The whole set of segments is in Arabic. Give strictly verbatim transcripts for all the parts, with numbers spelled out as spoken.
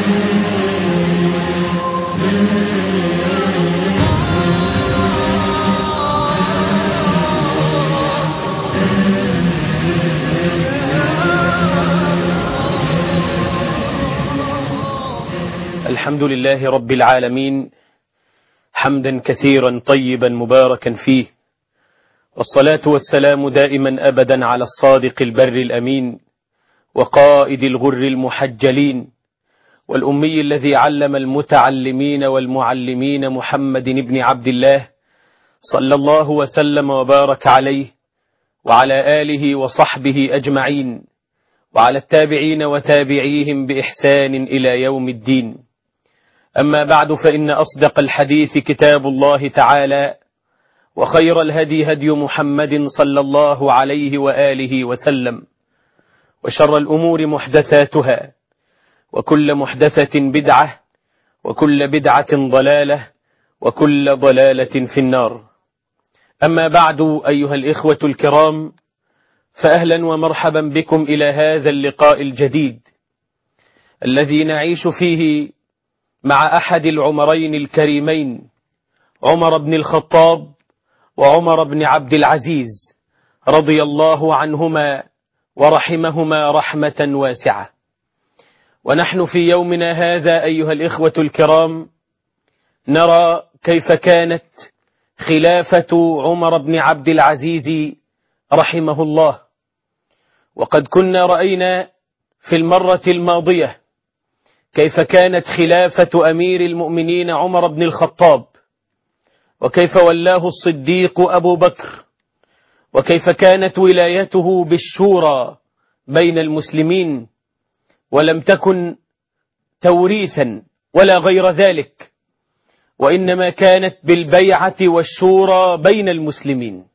الحمد لله رب العالمين، حمدا كثيرا طيبا مباركا فيه، والصلاة والسلام دائما أبدا على الصادق البر الأمين وقائد الغر المحجلين والأمي الذي علم المتعلمين والمعلمين محمد بن عبد الله صلى الله وسلم وبارك عليه وعلى آله وصحبه أجمعين وعلى التابعين وتابعيهم بإحسان إلى يوم الدين. أما بعد، فإن أصدق الحديث كتاب الله تعالى، وخير الهدي هدي محمد صلى الله عليه وآله وسلم، وشر الأمور محدثاتها، وكل محدثة بدعة، وكل بدعة ضلالة، وكل ضلالة في النار. أما بعد، أيها الإخوة الكرام، فأهلا ومرحبا بكم إلى هذا اللقاء الجديد الذي نعيش فيه مع أحد العمرين الكريمين، عمر بن الخطاب وعمر بن عبد العزيز رضي الله عنهما ورحمهما رحمة واسعة. ونحن في يومنا هذا أيها الإخوة الكرام نرى كيف كانت خلافة عمر بن عبد العزيز رحمه الله. وقد كنا رأينا في المرة الماضية كيف كانت خلافة أمير المؤمنين عمر بن الخطاب، وكيف ولاه الصديق أبو بكر، وكيف كانت ولايته بالشورى بين المسلمين، ولم تكن توريثا ولا غير ذلك، وإنما كانت بالبيعة والشورى بين المسلمين.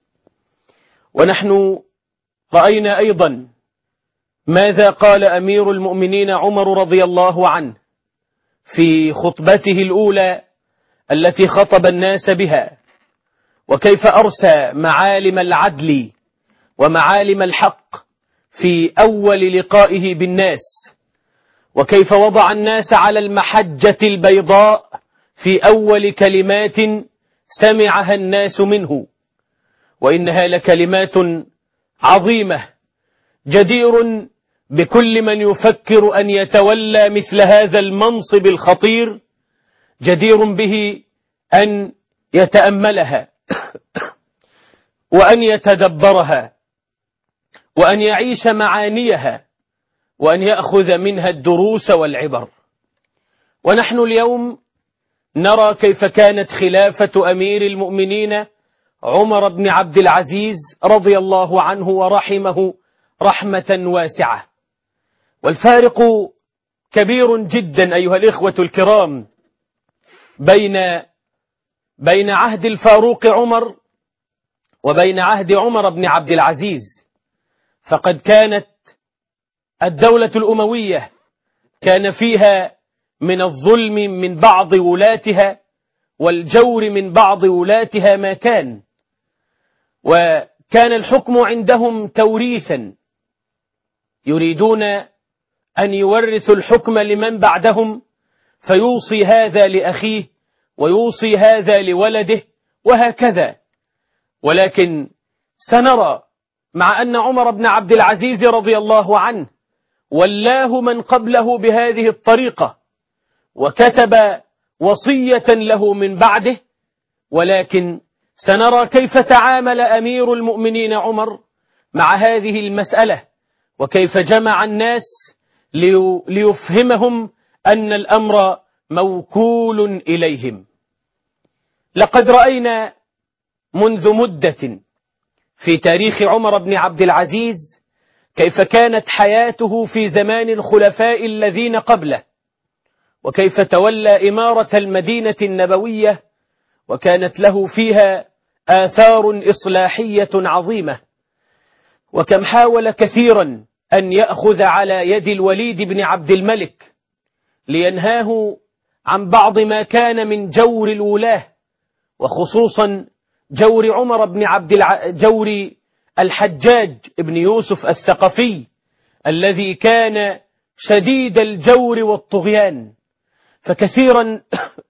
ونحن رأينا أيضا ماذا قال أمير المؤمنين عمر رضي الله عنه في خطبته الأولى التي خطب الناس بها، وكيف أرسى معالم العدل ومعالم الحق في أول لقائه بالناس، وكيف وضع الناس على المحجة البيضاء في أول كلمات سمعها الناس منه، وإنها لكلمات عظيمة جدير بكل من يفكر أن يتولى مثل هذا المنصب الخطير، جدير به أن يتأملها وأن يتدبرها وأن يعيش معانيها وأن يأخذ منها الدروس والعبر. ونحن اليوم نرى كيف كانت خلافة أمير المؤمنين عمر بن عبد العزيز رضي الله عنه ورحمه رحمة واسعة. والفارق كبير جدا أيها الإخوة الكرام بين بين عهد الفاروق عمر وبين عهد عمر بن عبد العزيز. فقد كانت الدولة الأموية كان فيها من الظلم من بعض ولاتها والجور من بعض ولاتها ما كان، وكان الحكم عندهم توريثا، يريدون أن يورثوا الحكم لمن بعدهم، فيوصي هذا لأخيه ويوصي هذا لولده وهكذا. ولكن سنرى مع أن عمر بن عبد العزيز رضي الله عنه ولاه من قبله بهذه الطريقة وكتب وصية له من بعده، ولكن سنرى كيف تعامل أمير المؤمنين عمر مع هذه المسألة، وكيف جمع الناس ليفهمهم أن الأمر موكول إليهم. لقد رأينا منذ مدة في تاريخ عمر بن عبد العزيز كيف كانت حياته في زمان الخلفاء الذين قبله، وكيف تولى إمارة المدينة النبوية، وكانت له فيها آثار إصلاحية عظيمة، وكم حاول كثيرا أن يأخذ على يد الوليد بن عبد الملك لينهاه عن بعض ما كان من جور الولاة، وخصوصا جور عمر بن عبد الع... جور الحجاج بن يوسف الثقفي الذي كان شديد الجور والطغيان، فكثيرا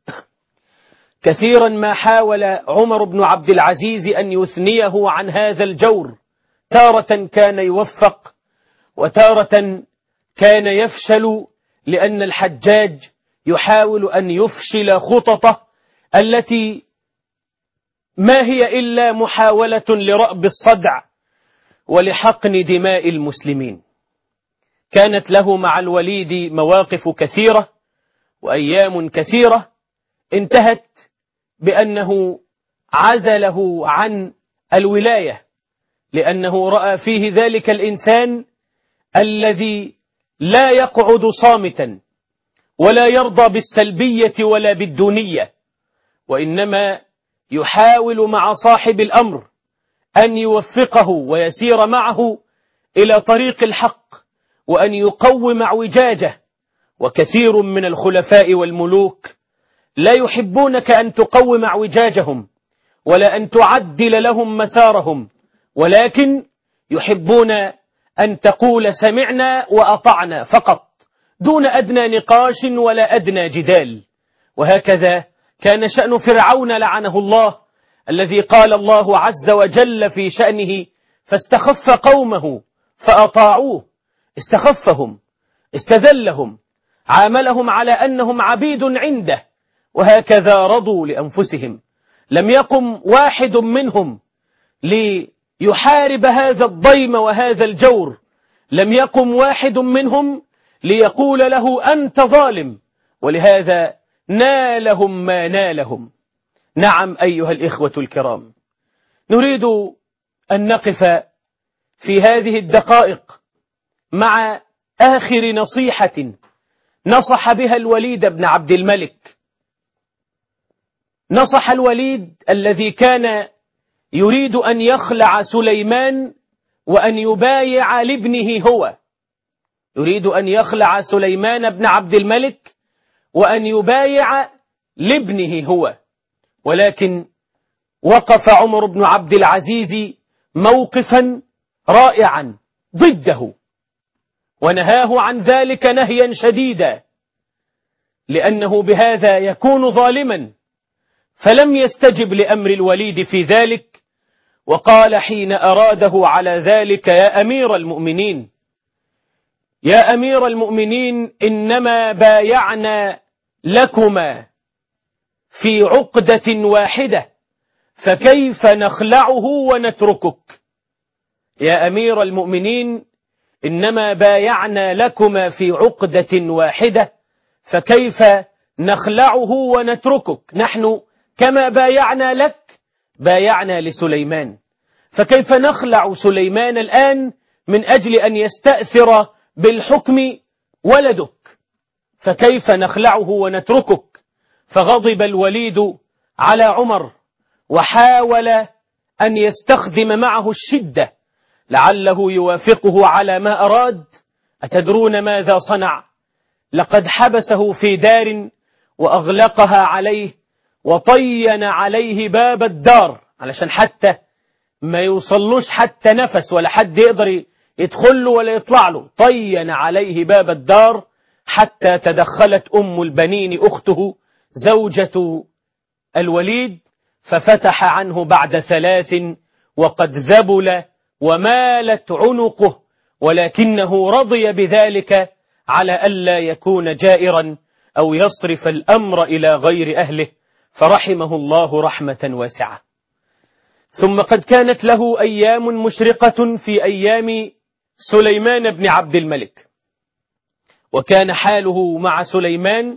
كثيرا ما حاول عمر بن عبد العزيز أن يثنيه عن هذا الجور، تارة كان يوفق وتارة كان يفشل، لأن الحجاج يحاول أن يفشل خططه التي ما هي إلا محاولة لرأب الصدع ولحقن دماء المسلمين. كانت له مع الوليد مواقف كثيرة وأيام كثيرة انتهت بأنه عزله عن الولاية، لأنه رأى فيه ذلك الإنسان الذي لا يقعد صامتا ولا يرضى بالسلبية ولا بالدونية، وإنما يحاول مع صاحب الأمر أن يوفقه ويسير معه إلى طريق الحق وأن يقوم اعوجاجه. وكثير من الخلفاء والملوك لا يحبونك أن تقوم اعوجاجهم ولا أن تعدل لهم مسارهم، ولكن يحبون أن تقول سمعنا وأطعنا فقط دون أدنى نقاش ولا أدنى جدال. وهكذا كان شأن فرعون لعنه الله، الذي قال الله عز وجل في شأنه فاستخف قومه فأطاعوه. استخفهم، استذلهم، عاملهم على أنهم عبيد عنده، وهكذا رضوا لأنفسهم. لم يقم واحد منهم ليحارب هذا الضيم وهذا الجور، لم يقم واحد منهم ليقول له أنت ظالم، ولهذا نالهم ما نالهم. نعم أيها الإخوة الكرام، نريد أن نقف في هذه الدقائق مع آخر نصيحة نصح بها الوليد بن عبد الملك. نصح الوليد الذي كان يريد أن يخلع سليمان وأن يبايع لابنه هو، يريد أن يخلع سليمان بن عبد الملك وأن يبايع لابنه هو، ولكن وقف عمر بن عبد العزيز موقفا رائعا ضده، ونهاه عن ذلك نهيا شديدا، لأنه بهذا يكون ظالما. فلم يستجب لأمر الوليد في ذلك، وقال حين أراده على ذلك يا أمير المؤمنين يا أمير المؤمنين إنما بايعنا لكما في عقدة واحدة فكيف نخلعه ونتركك. يا أمير المؤمنين إنما بايعنا لكما في عقدة واحدة فكيف نخلعه ونتركك. نحن كما بايعنا لك بايعنا لسليمان، فكيف نخلع سليمان الآن من أجل أن يستأثر بالحكم ولدك؟ فكيف نخلعه ونتركك؟ فغضب الوليد على عمر وحاول أن يستخدم معه الشدة لعله يوافقه على ما أراد. أتدرون ماذا صنع؟ لقد حبسه في دار وأغلقها عليه وطين عليه باب الدار علشان حتى ما يوصلوش حتى نفس ولا حد يقدر يدخل له ولا يطلع له. طين عليه باب الدار حتى تدخلت أم البنين أخته زوجة الوليد ففتح عنه بعد ثلاث وقد ذبل ومالت عنقه، ولكنه رضي بذلك على ألا يكون جائرا أو يصرف الأمر إلى غير أهله، فرحمه الله رحمة واسعة. ثم قد كانت له أيام مشرقة في أيام سليمان بن عبد الملك، وكان حاله مع سليمان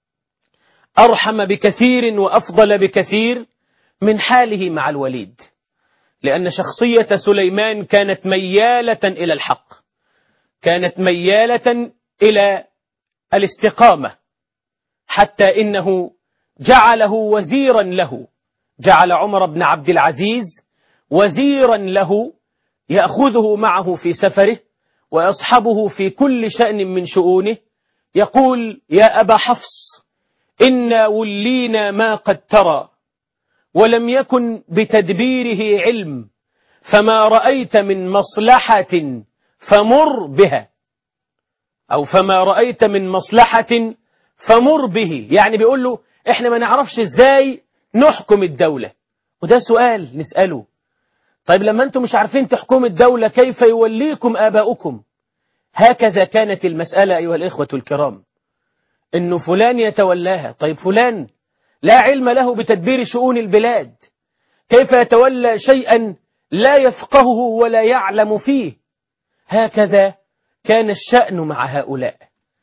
أرحم بكثير وأفضل بكثير من حاله مع الوليد، لأن شخصية سليمان كانت ميالة إلى الحق، كانت ميالة إلى الاستقامة، حتى إنه جعله وزيرا له، جعل عمر بن عبد العزيز وزيرا له يأخذه معه في سفره ويصحبه في كل شأن من شؤونه. يقول يا أبا حفص إنا ولينا ما قد ترى ولم يكن بتدبيره علم، فما رأيت من مصلحة فمر بها، أو فما رأيت من مصلحة فمر به، يعني بيقول له احنا ما نعرفش ازاي نحكم الدولة. وده سؤال نسأله، طيب لما انتم مش عارفين تحكموا الدولة كيف يوليكم آباؤكم؟ هكذا كانت المسألة أيها الإخوة الكرام، إنه فلان يتولاها. طيب فلان لا علم له بتدبير شؤون البلاد، كيف يتولى شيئا لا يفقهه ولا يعلم فيه؟ هكذا كان الشأن مع هؤلاء.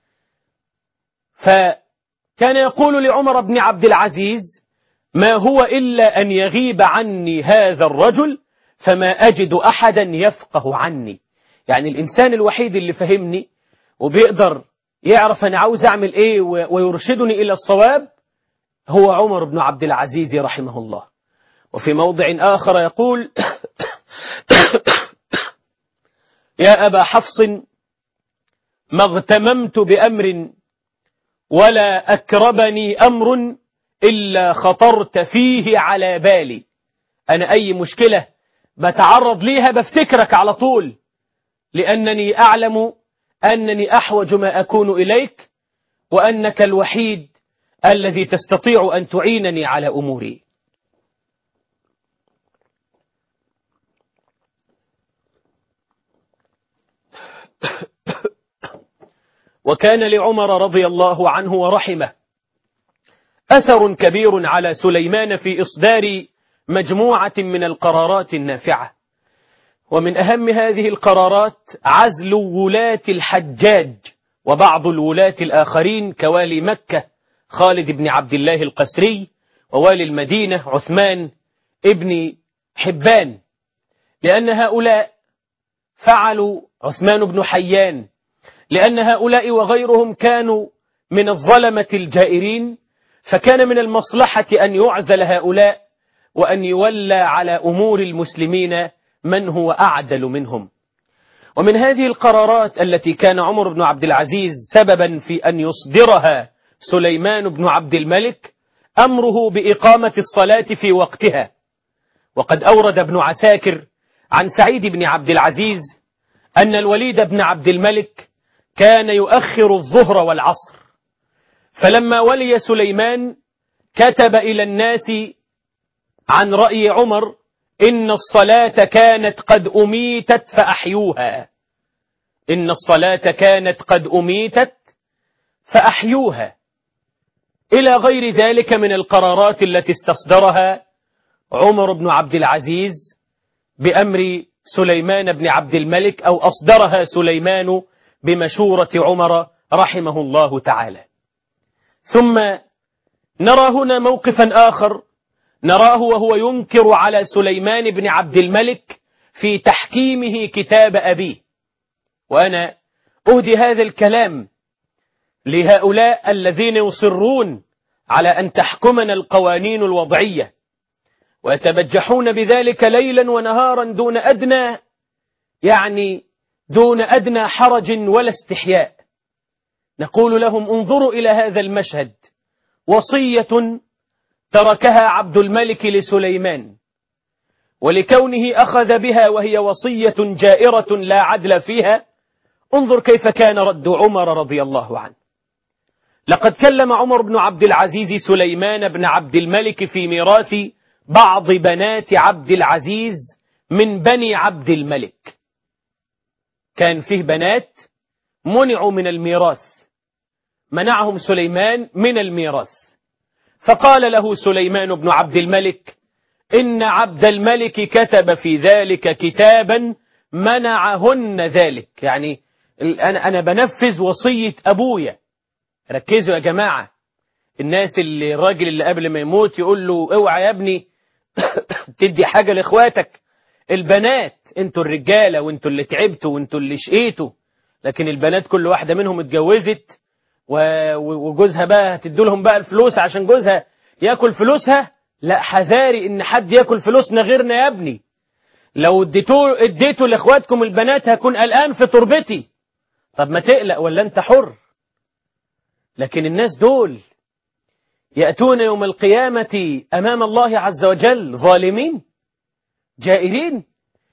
فكان يقول لعمر بن عبد العزيز: ما هو إلا أن يغيب عني هذا الرجل فما أجد أحدا يفقه عني. يعني الإنسان الوحيد اللي فهمني وبيقدر يعرف أنا عاوز أعمل إيه ويرشدني إلى الصواب هو عمر بن عبد العزيز رحمه الله. وفي موضع آخر يقول: يا أبا حفص ما اغتممت بأمر ولا أكربني أمر إلا خطرت فيه على بالي. أنا أي مشكلة بتعرض ليها بفتكرك على طول، لأنني أعلم أنني أحوج ما أكون إليك، وأنك الوحيد الذي تستطيع أن تعينني على أموري. وكان لعمر رضي الله عنه ورحمه أثر كبير على سليمان في إصدار مجموعة من القرارات النافعة، ومن أهم هذه القرارات عزل ولاة الحجاج وبعض الولاة الآخرين كوالي مكة خالد بن عبد الله القسري، ووالي المدينة عثمان ابن حبان، لأن هؤلاء فعلوا عثمان بن حيان، لأن هؤلاء وغيرهم كانوا من الظلمة الجائرين، فكان من المصلحة أن يعزل هؤلاء وأن يولى على أمور المسلمين من هو أعدل منهم. ومن هذه القرارات التي كان عمر بن عبد العزيز سببا في أن يصدرها سليمان بن عبد الملك أمره بإقامة الصلاة في وقتها. وقد أورد ابن عساكر عن سعيد بن عبد العزيز أن الوليد بن عبد الملك كان يؤخر الظهر والعصر، فلما ولي سليمان كتب إلى الناس عن رأي عمر: إن الصلاة كانت قد أميتت فأحيوها، إن الصلاة كانت قد أميتت فأحيوها، إلى غير ذلك من القرارات التي استصدرها عمر بن عبد العزيز بأمر سليمان بن عبد الملك، أو أصدرها سليمان بمشورة عمر رحمه الله تعالى. ثم نرى هنا موقفا آخر نراه وهو ينكر على سليمان بن عبد الملك في تحكيمه كتاب أبيه. وأنا أهدي هذا الكلام لهؤلاء الذين يصرون على أن تحكمنا القوانين الوضعية ويتبجحون بذلك ليلا ونهارا دون أدنى يعني دون أدنى حرج ولا استحياء. نقول لهم: انظروا إلى هذا المشهد، وصية تركها عبد الملك لسليمان، ولكونه أخذ بها وهي وصية جائرة لا عدل فيها، انظر كيف كان رد عمر رضي الله عنه. لقد كلم عمر بن عبد العزيز سليمان بن عبد الملك في ميراث بعض بنات عبد العزيز من بني عبد الملك. كان فيه بنات منعوا من الميراث، منعهم سليمان من الميراث، فقال له سليمان بن عبد الملك: إن عبد الملك كتب في ذلك كتابا منعهن ذلك. يعني أنا أنا بنفذ وصية أبويا. ركزوا يا جماعة، الناس اللي الراجل اللي قبل ما يموت يقول له: اوعى يا ابني تدي حاجة لإخواتك، البنات انتوا الرجالة وانتوا اللي تعبتوا وانتوا اللي شقيتوا، لكن البنات كل واحدة منهم اتجوزت وجوزها بقى هتدوا لهم بقى الفلوس عشان جوزها ياكل فلوسها. لا، حذاري ان حد ياكل فلوسنا غيرنا يا ابني، لو اديتوا اديتوا لاخواتكم البنات هكون قلقان في تربتي. طب ما تقلق ولا انت حر. لكن الناس دول يأتون يوم القيامة أمام الله عز وجل ظالمين جائرين،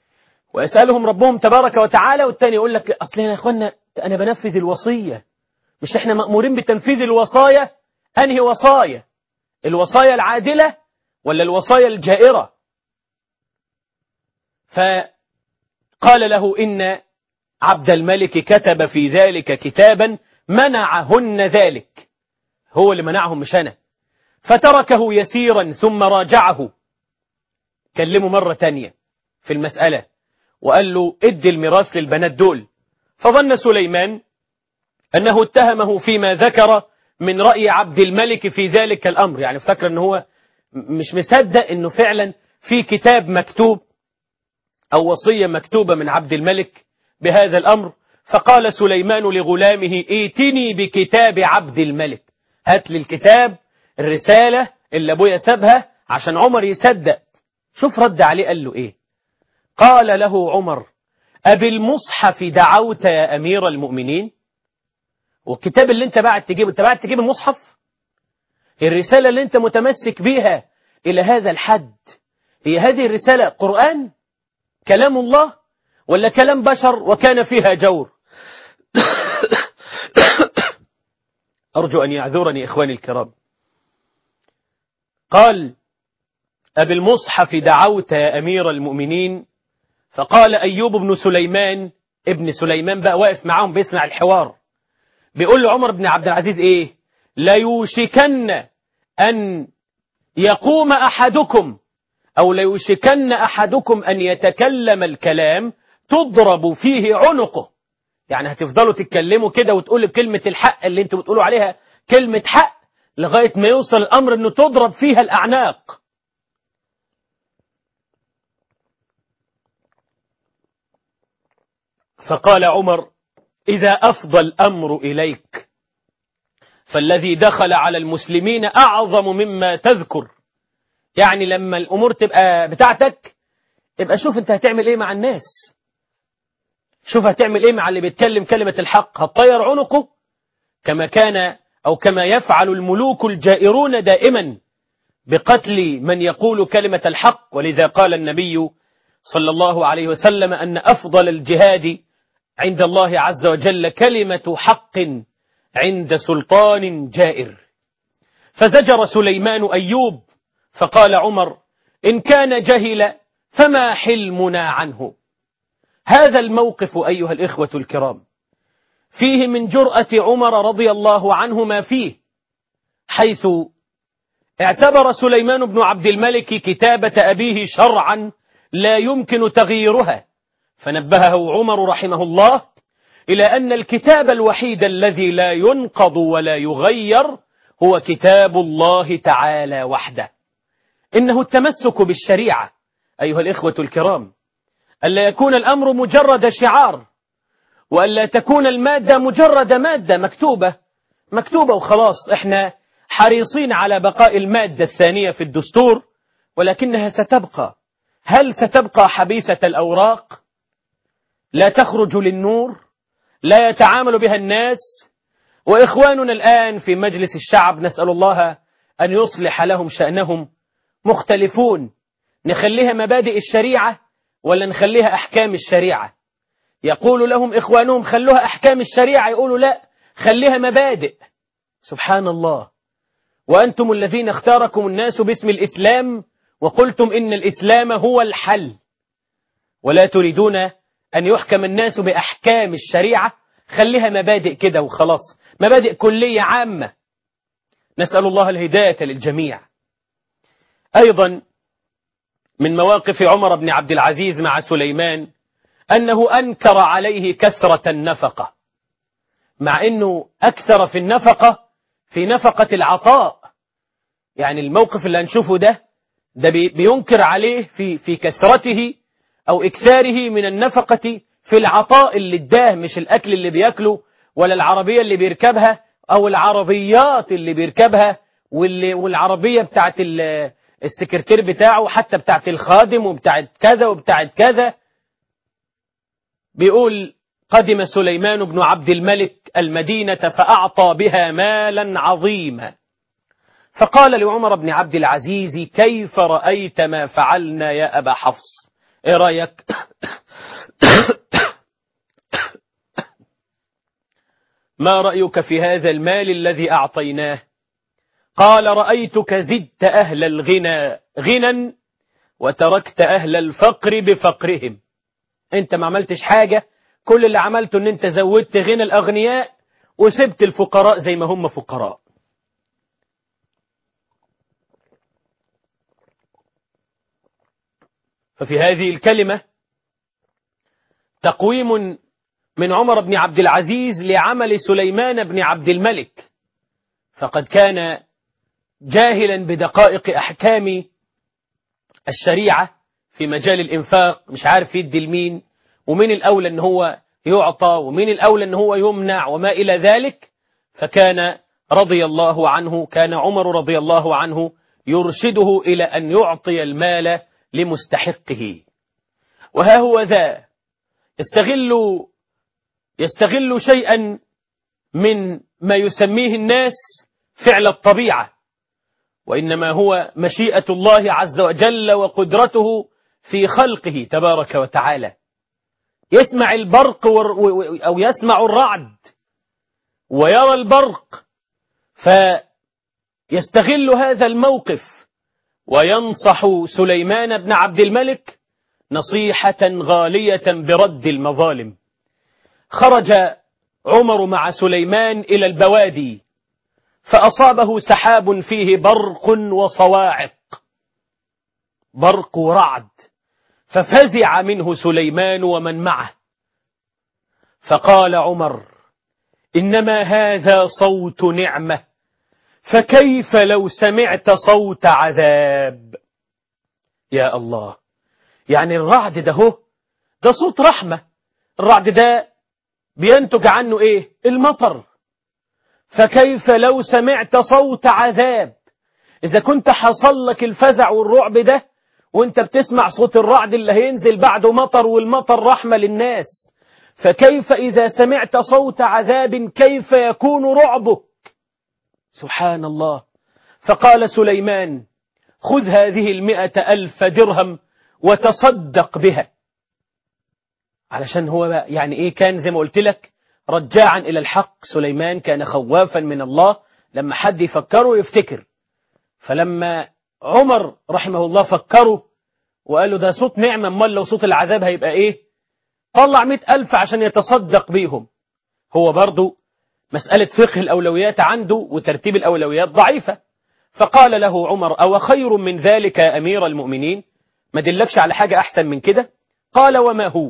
ويسألهم ربهم تبارك وتعالى، والتاني يقول لك: أصل يا أخوانا أنا بنفذ الوصية مش احنا مأمورين بتنفيذ الوصايا؟ أنهي وصايا؟ الوصايا العادلة ولا الوصايا الجائرة؟ فقال له إن عبد الملك كتب في ذلك كتابا منعهن ذلك، هو اللي منعهم مش أنا. فتركه يسيرا ثم راجعه، كلمه مرة تانية في المسألة وقال له ادي الميراث للبنات دول. فظن سليمان أنه اتهمه فيما ذكر من رأي عبد الملك في ذلك الأمر، يعني افتكر أنه هو مش مصدق أنه فعلا في كتاب مكتوب أو وصية مكتوبة من عبد الملك بهذا الأمر. فقال سليمان لغلامه ائتني بكتاب عبد الملك، هات لي الكتاب الرسالة اللي أبويا سابها عشان عمر يصدق. شوف رد عليه قال له إيه؟ قال له عمر أبالمصحف دعوت يا أمير المؤمنين؟ والكتاب اللي انت بعد تجيبه، انت بعد تجيب المصحف؟ الرسالة اللي انت متمسك بيها إلى هذا الحد، هي هذه الرسالة قرآن كلام الله ولا كلام بشر وكان فيها جور؟ أرجو أن يعذرني إخواني الكرام. قال أبالمصحف دعوت يا أمير المؤمنين؟ فقال أيوب بن سليمان، ابن سليمان بقى واقف معاهم بيسمع الحوار، بيقول له عمر بن عبد العزيز إيه؟ لا يوشكن أن يقوم أحدكم أو لا يوشكن أحدكم أن يتكلم الكلام تضرب فيه عنقه. يعني هتفضلوا تتكلموا كده وتقولوا كلمة الحق اللي انتوا بتقولوا عليها كلمة حق لغاية ما يوصل الأمر أنه تضرب فيها الأعناق. فقال عمر إذا أفضى الأمر إليك فالذي دخل على المسلمين أعظم مما تذكر. يعني لما الأمور تبقى بتاعتك يبقى شوف انت هتعمل ايه مع الناس، شوف هتعمل ايه مع اللي بيتكلم كلمة الحق، هتطير عنقه كما كان أو كما يفعل الملوك الجائرون دائما بقتل من يقول كلمة الحق. ولذا قال النبي صلى الله عليه وسلم أن أفضل الجهاد عند الله عز وجل كلمة حق عند سلطان جائر. فزجر سليمان أيوب فقال عمر إن كان جهل فما حلمنا عنه. هذا الموقف أيها الإخوة الكرام فيه من جرأة عمر رضي الله عنه ما فيه، حيث اعتبر سليمان بن عبد الملك كتابة أبيه شرعا لا يمكن تغييرها، فنبهه عمر رحمه الله إلى أن الكتاب الوحيد الذي لا ينقض ولا يغير هو كتاب الله تعالى وحده. إنه التمسك بالشريعة أيها الإخوة الكرام، ألا يكون الأمر مجرد شعار، وألا تكون المادة مجرد مادة مكتوبة مكتوبة وخلاص. إحنا حريصين على بقاء المادة الثانية في الدستور ولكنها ستبقى. هل ستبقى حبيسة الأوراق لا تخرج للنور لا يتعامل بها الناس؟ وإخواننا الآن في مجلس الشعب نسأل الله أن يصلح لهم شأنهم مختلفون، نخليها مبادئ الشريعة ولا نخليها أحكام الشريعة؟ يقول لهم إخوانهم خلوها أحكام الشريعة، يقولوا لا خليها مبادئ. سبحان الله، وأنتم الذين اختاركم الناس باسم الإسلام وقلتم إن الإسلام هو الحل، ولا تريدون أن يحكم الناس بأحكام الشريعة، خليها مبادئ كده وخلاص، مبادئ كلية عامة. نسأل الله الهداية للجميع. أيضا من مواقف عمر بن عبد العزيز مع سليمان أنه أنكر عليه كثرة النفقة، مع أنه أكثر في النفقة في نفقة العطاء. يعني الموقف اللي هنشوفه ده ده بينكر عليه في في كثرته أو إكثاره من النفقة في العطاء اللي اداه، مش الأكل اللي بيأكله ولا العربية اللي بيركبها أو العربيات اللي بيركبها واللي والعربية بتاعت السكرتير بتاعه حتى بتاعت الخادم وبتاعت كذا وبتاعت كذا. بيقول قدم سليمان بن عبد الملك المدينة فأعطى بها مالا عظيما، فقال لعمر بن عبد العزيز كيف رأيت ما فعلنا يا أبا حفص؟ إيه رأيك؟ ما رأيك في هذا المال الذي أعطيناه؟ قال رأيتك زدت أهل الغنى غنى وتركت أهل الفقر بفقرهم. أنت ما عملتش حاجة، كل اللي عملته أن أنت زودت غنى الأغنياء وسبت الفقراء زي ما هم فقراء. ففي هذه الكلمة تقويم من عمر بن عبد العزيز لعمل سليمان بن عبد الملك، فقد كان جاهلا بدقائق أحكام الشريعة في مجال الإنفاق، مش عارف يدي لمين، ومين الأولى أن هو يعطى ومين الأولى أن هو يمنع وما إلى ذلك. فكان رضي الله عنه كان عمر رضي الله عنه يرشده إلى أن يعطي المال لمستحقه. وها هو ذا يستغل يستغل شيئا من ما يسميه الناس فعل الطبيعة، وإنما هو مشيئة الله عز وجل وقدرته في خلقه تبارك وتعالى. يسمع البرق أو يسمع الرعد ويرى البرق، فيستغل هذا الموقف وينصح سليمان بن عبد الملك نصيحة غالية برد المظالم. خرج عمر مع سليمان إلى البوادي فأصابه سحاب فيه برق وصواعق، برق ورعد، ففزع منه سليمان ومن معه، فقال عمر إنما هذا صوت نعمة، فكيف لو سمعت صوت عذاب؟ يا الله، يعني الرعد ده هو ده صوت رحمة، الرعد ده بينتج عنه ايه؟ المطر. فكيف لو سمعت صوت عذاب؟ إذا كنت حصل لك الفزع والرعب ده وانت بتسمع صوت الرعد اللي هينزل بعده مطر، والمطر رحمة للناس، فكيف إذا سمعت صوت عذاب كيف يكون رعبك؟ سبحان الله. فقال سليمان خذ هذه المئة ألف درهم وتصدق بها، علشان هو يعني إيه، كان زي ما قلت لك رجاعا إلى الحق. سليمان كان خوافا من الله، لما حد يفكره يفتكر. فلما عمر رحمه الله فكره وقال له ده صوت نعمة، امال لو صوت العذاب هيبقى إيه؟ طلع مئة ألف عشان يتصدق بيهم. هو برضو مسألة فقه الأولويات عنده وترتيب الأولويات ضعيفة. فقال له عمر أو خير من ذلك يا أمير المؤمنين؟ ما دلكش على حاجة أحسن من كده؟ قال وما هو؟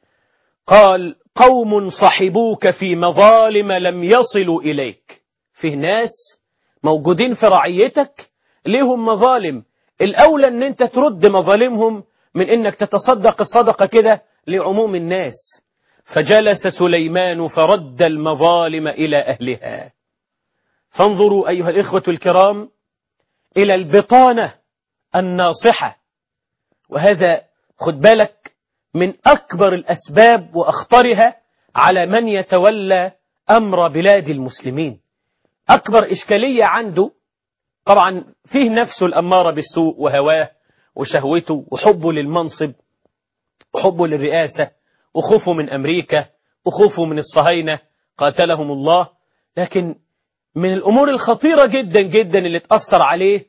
قال قوم صحبوك في مظالم لم يصلوا إليك. فيه ناس موجودين في رعيتك ليهم مظالم، الأولى أن أنت ترد مظالمهم من أنك تتصدق الصدقة كده لعموم الناس. فجلس سليمان فرد المظالم إلى أهلها. فانظروا أيها الإخوة الكرام إلى البطانة الناصحة، وهذا خد بالك من أكبر الأسباب وأخطرها على من يتولى أمر بلاد المسلمين. أكبر إشكالية عنده طبعا فيه نفسه الأمارة بالسوء وهواه وشهوته وحبه للمنصب وحبه للرئاسة وخوفه من أمريكا وخوفه من الصهاينة قاتلهم الله. لكن من الأمور الخطيرة جدا جدا اللي تأثر عليه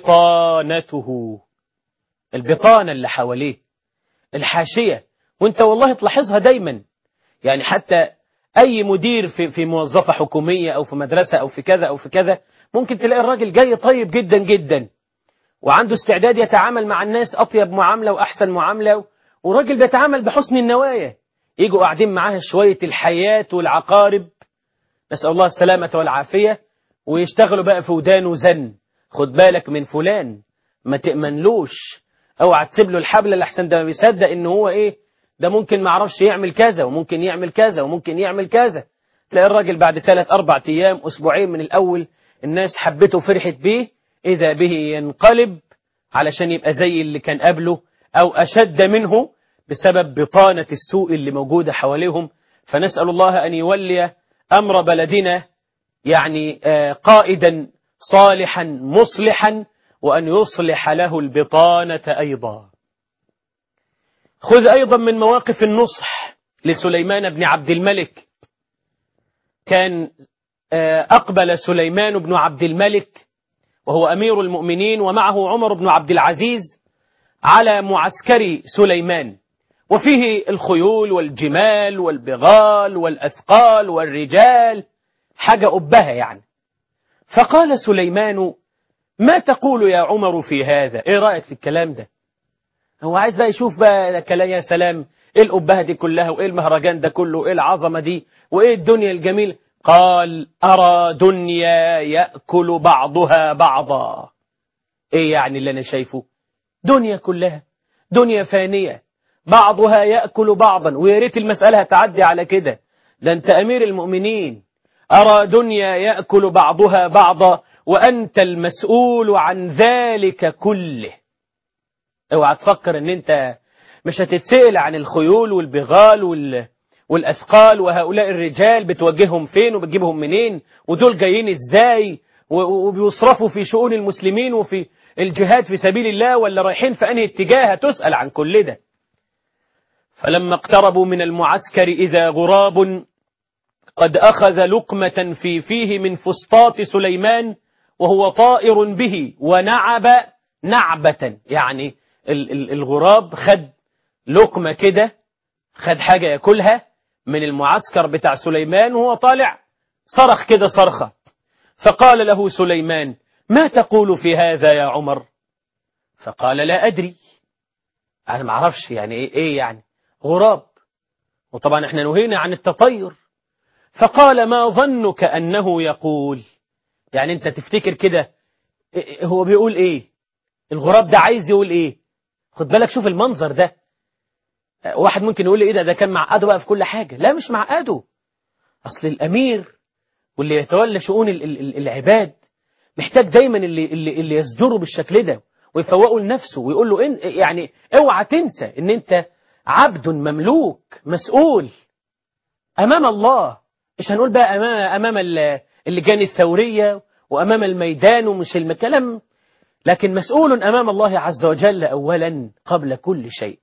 بطانته، البطانة اللي حواليه، الحاشية. وانت والله تلاحظها دايما، يعني حتى أي مدير في في موظفة حكومية أو في مدرسة أو في كذا أو في كذا، ممكن تلاقي الراجل جاي طيب جدا جدا وعنده استعداد يتعامل مع الناس أطيب معاملة وأحسن معاملة، وراجل بيتعامل بحسن النوايا. يجوا قاعدين معاه شوية الحيات والعقارب، نسأل الله السلامة والعافية، ويشتغلوا بقى في ودانه زن، خد بالك من فلان ما تأمنلوش، اوعى تسيب له الحبل لحسن ده ما بيصدق ان هو ايه، ده ممكن ما عرفش يعمل كذا وممكن يعمل كذا وممكن يعمل كذا. تلاقي الراجل بعد ثلاث أربع أيام أسبوعين من الأول الناس حبته فرحت بيه، إذا به ينقلب علشان يبقى زي اللي كان قبله أو أشد منه بسبب بطانة السوء اللي موجودة حواليهم. فنسأل الله أن يولي أمر بلدنا يعني قائدا صالحا مصلحا، وأن يصلح له البطانة أيضا. خذ أيضا من مواقف النصح لسليمان بن عبد الملك كان أقبل سليمان بن عبد الملك وهو أمير المؤمنين ومعه عمر بن عبد العزيز على معسكر سليمان، وفيه الخيول والجمال والبغال والأثقال والرجال، حاجة أبها يعني. فقال سليمان: ما تقول يا عمر في هذا؟ إيه رأيك في الكلام ده؟ هو عايز بقى يشوف بقى كلام، يا سلام، إيه الأبهة دي كلها، وإيه المهرجان ده كله، وإيه العظمة دي، وإيه الدنيا الجميلة. قال: أرى دنيا يأكل بعضها بعضا. إيه يعني اللي أنا شايفه؟ دنيا كلها دنيا فانية، بعضها يأكل بعضا، ويا ريت المسألة هتعدي على كده، ده أنت أمير المؤمنين. أرى دنيا يأكل بعضها بعضا وأنت المسؤول عن ذلك كله. اوعى تفكر ان انت مش هتتسأل عن الخيول والبغال وال... والأثقال، وهؤلاء الرجال بتوجههم فين وبتجيبهم منين، ودول جايين ازاي، و... وبيصرفوا في شؤون المسلمين وفي الجهاد في سبيل الله، ولا رايحين في أنهي اتجاه، تسأل عن كل ده. فلما اقتربوا من المعسكر إذا غراب قد أخذ لقمة في فيه من فسطاط سليمان وهو طائر به، ونعب نعبة، يعني الغراب خد لقمة كده، خد حاجة يأكلها من المعسكر بتاع سليمان وهو طالع، صرخ كده صرخة. فقال له سليمان: ما تقول في هذا يا عمر؟ فقال: لا أدري، أنا ما أعرفش يعني إيه, إيه يعني غراب، وطبعا إحنا نهينا عن التطير. فقال: ما ظنك أنه يقول؟ يعني أنت تفتكر كده هو بيقول إيه؟ الغراب ده عايز يقول إيه؟ خد بالك، شوف المنظر ده. واحد ممكن يقول لي إيه ده ده كان معقده بقى في كل حاجة. لا، مش معقده. أصل الأمير واللي يتولى شؤون العباد محتاج دايما اللي, اللي, اللي يصدره بالشكل ده ويفوقه لنفسه ويقول له إن يعني اوعى تنسى ان انت عبد مملوك مسؤول امام الله. مش هنقول بقى امام امام اللجان الثورية وامام الميدان ومش الكلام، لكن مسؤول امام الله عز وجل اولا قبل كل شيء.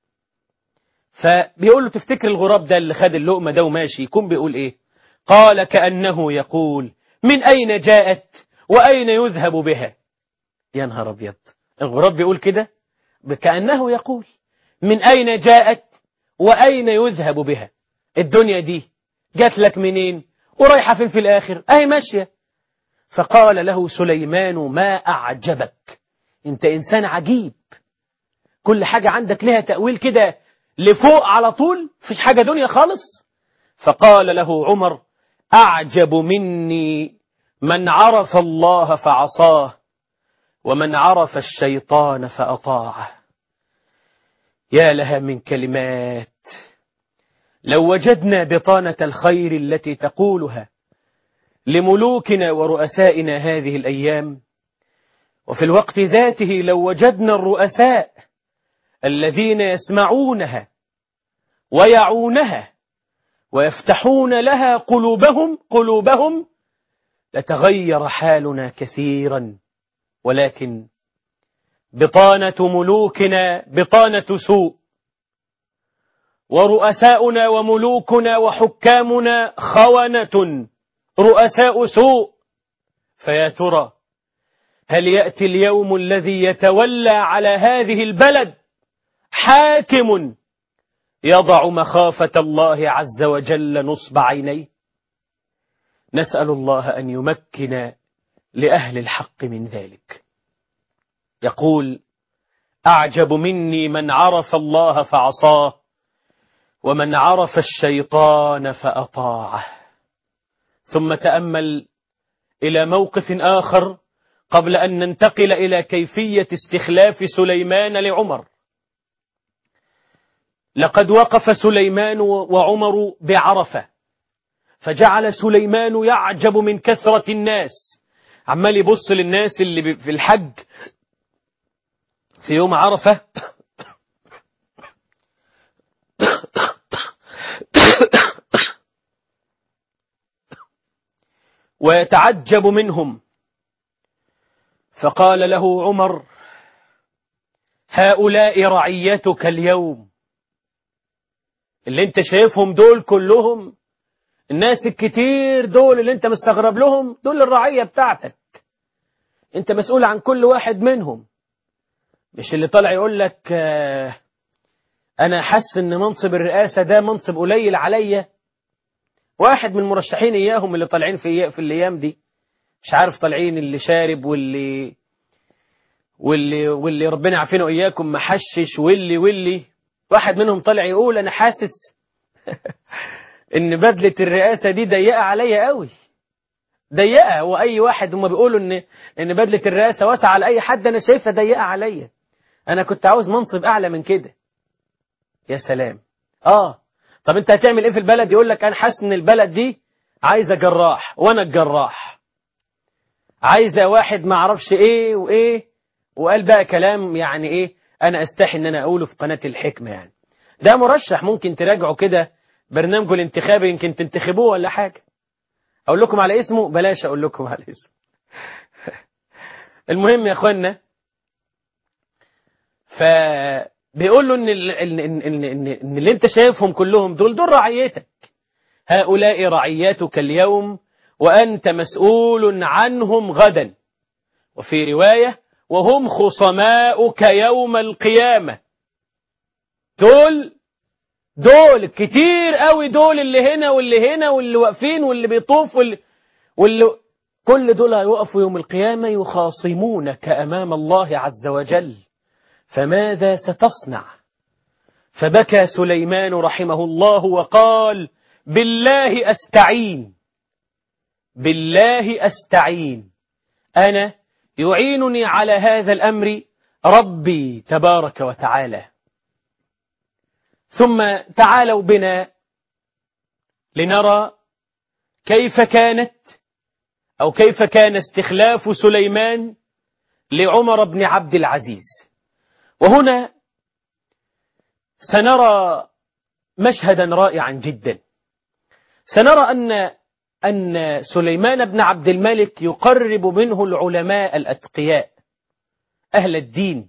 فبيقول له: تفتكر الغراب ده اللي خد اللقمة ده وماشي يكون بيقول ايه؟ قال: كأنه يقول: من أين جاءت وأين يذهب بها؟ يا نهار أبيض، الغراب بيقول كده، كأنه يقول: من أين جاءت وأين يذهب بها؟ الدنيا دي جات لك منين ورايحة فين في الآخر؟ أهي ماشية. فقال له سليمان: ما أعجبك، أنت إنسان عجيب، كل حاجة عندك لها تأويل كده لفوق على طول، فيش حاجة دنيا خالص. فقال له عمر: أعجب مني من عرف الله فعصاه ومن عرف الشيطان فأطاعه. يا لها من كلمات، لو وجدنا بطانة الخير التي تقولها لملوكنا ورؤسائنا هذه الأيام، وفي الوقت ذاته لو وجدنا الرؤساء الذين يسمعونها ويعونها ويفتحون لها قلوبهم قلوبهم لتغير حالنا كثيرا. ولكن بطانة ملوكنا بطانة سوء، ورؤساؤنا وملوكنا وحكامنا خونة رؤساء سوء. فيا ترى هل يأتي اليوم الذي يتولى على هذه البلد حاكم يضع مخافة الله عز وجل نصب عينيه؟ نسأل الله أن يمكن لأهل الحق من ذلك. يقول: أعجب مني من عرف الله فعصاه ومن عرف الشيطان فأطاعه. ثم تأمل إلى موقف آخر قبل أن ننتقل إلى كيفية استخلاف سليمان لعمر. لقد وقف سليمان وعمر بعرفة، فجعل سليمان يعجب من كثرة الناس، عمال يبص للناس اللي في الحج في يوم عرفة ويتعجب منهم. فقال له عمر: هؤلاء رعيتك اليوم، اللي انت شايفهم دول كلهم الناس الكتير دول اللي انت مستغرب لهم دول الرعية بتاعتك، انت مسؤول عن كل واحد منهم. مش اللي طالع يقول لك اه انا حاسس ان منصب الرئاسة ده منصب قليل عليا. واحد من المرشحين اياهم اللي طالعين في في الايام دي، مش عارف طالعين اللي شارب واللي واللي واللي ربنا عافينا واياكم محشش واللي واللي واحد منهم طالع يقول انا حاسس ان بدلة الرئاسة دي ضيقة عليا قوي. ضيقة؟ واي واحد هم بيقولوا ان ان بدلة الرئاسة واسعة على اي حد، انا شايفها ضيقة عليا، انا كنت عاوز منصب اعلى من كده. يا سلام. اه طب انت هتعمل ايه في البلد؟ يقول لك انا حاسس ان البلد دي عايزة جراح وانا الجراح، عايزة واحد ما اعرفش ايه وايه، وقال بقى كلام يعني ايه انا استحي ان انا اقوله في قناة الحكمة. يعني ده مرشح ممكن تراجعوا كده برنامجه الانتخابي، يمكن تنتخبوه ولا حاجة. اقول لكم على اسمه؟ بلاش اقول لكم على اسمه. المهم يا اخوانا، فبيقول له ان ان ان ان, إن اللي انت شايفهم كلهم دول دول رعيتك، هؤلاء رعيتك اليوم وانت مسؤول عنهم غدا. وفي رواية وهم خصماؤك يوم القيامة. دول دول كتير قوي، دول اللي هنا واللي هنا واللي واقفين واللي بيطوف واللي, واللي كل دول هيوقفوا يوم القيامة يخاصمونك أمام الله عز وجل، فماذا ستصنع؟ فبكى سليمان رحمه الله وقال بالله أستعين، بالله أستعين، أنا يعينني على هذا الأمر ربي تبارك وتعالى. ثم تعالوا بنا لنرى كيف كانت أو كيف كان استخلاف سليمان لعمر بن عبد العزيز. وهنا سنرى مشهدا رائعا جدا. سنرى أن أن سليمان بن عبد الملك يقرب منه العلماء الأتقياء أهل الدين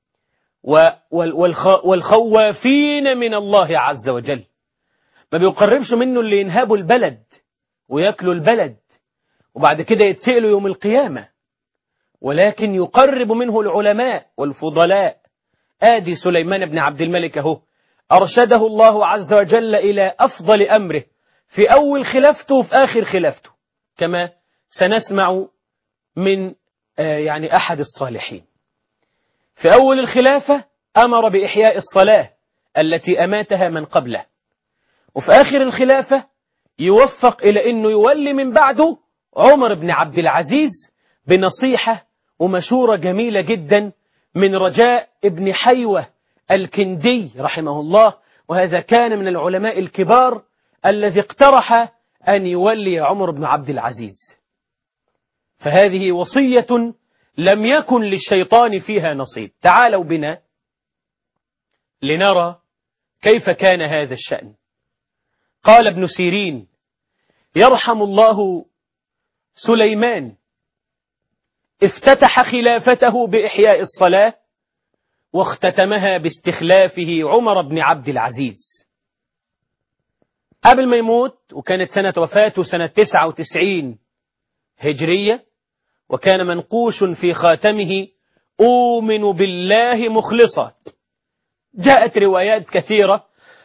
والخوافين من الله عز وجل. ما بيقربش منه اللي ينهبوا البلد ويأكلوا البلد وبعد كده يتسألوا يوم القيامة، ولكن يقرب منه العلماء والفضلاء. آدي سليمان بن عبد الملك اهو أرشده الله عز وجل إلى أفضل أمره في أول خلافته وفي آخر خلافته، كما سنسمع من يعني أحد الصالحين. في أول الخلافة أمر بإحياء الصلاة التي أماتها من قبله، وفي آخر الخلافة يوفق إلى أنه يولي من بعده عمر بن عبد العزيز بنصيحة ومشورة جميلة جدا من رجاء ابن حيوة الكندي رحمه الله، وهذا كان من العلماء الكبار الذي اقترح أن يولي عمر بن عبد العزيز. فهذه وصية لم يكن للشيطان فيها نصيب. تعالوا بنا لنرى كيف كان هذا الشأن. قال ابن سيرين يرحم الله سليمان افتتح خلافته بإحياء الصلاة واختتمها باستخلافه عمر بن عبد العزيز. قبل ما يموت، وكانت سنة وفاته سنة تسعة وتسعين هجرية، وكان منقوش في خاتمه أؤمن بالله مخلصا. جاءت روايات كثيرة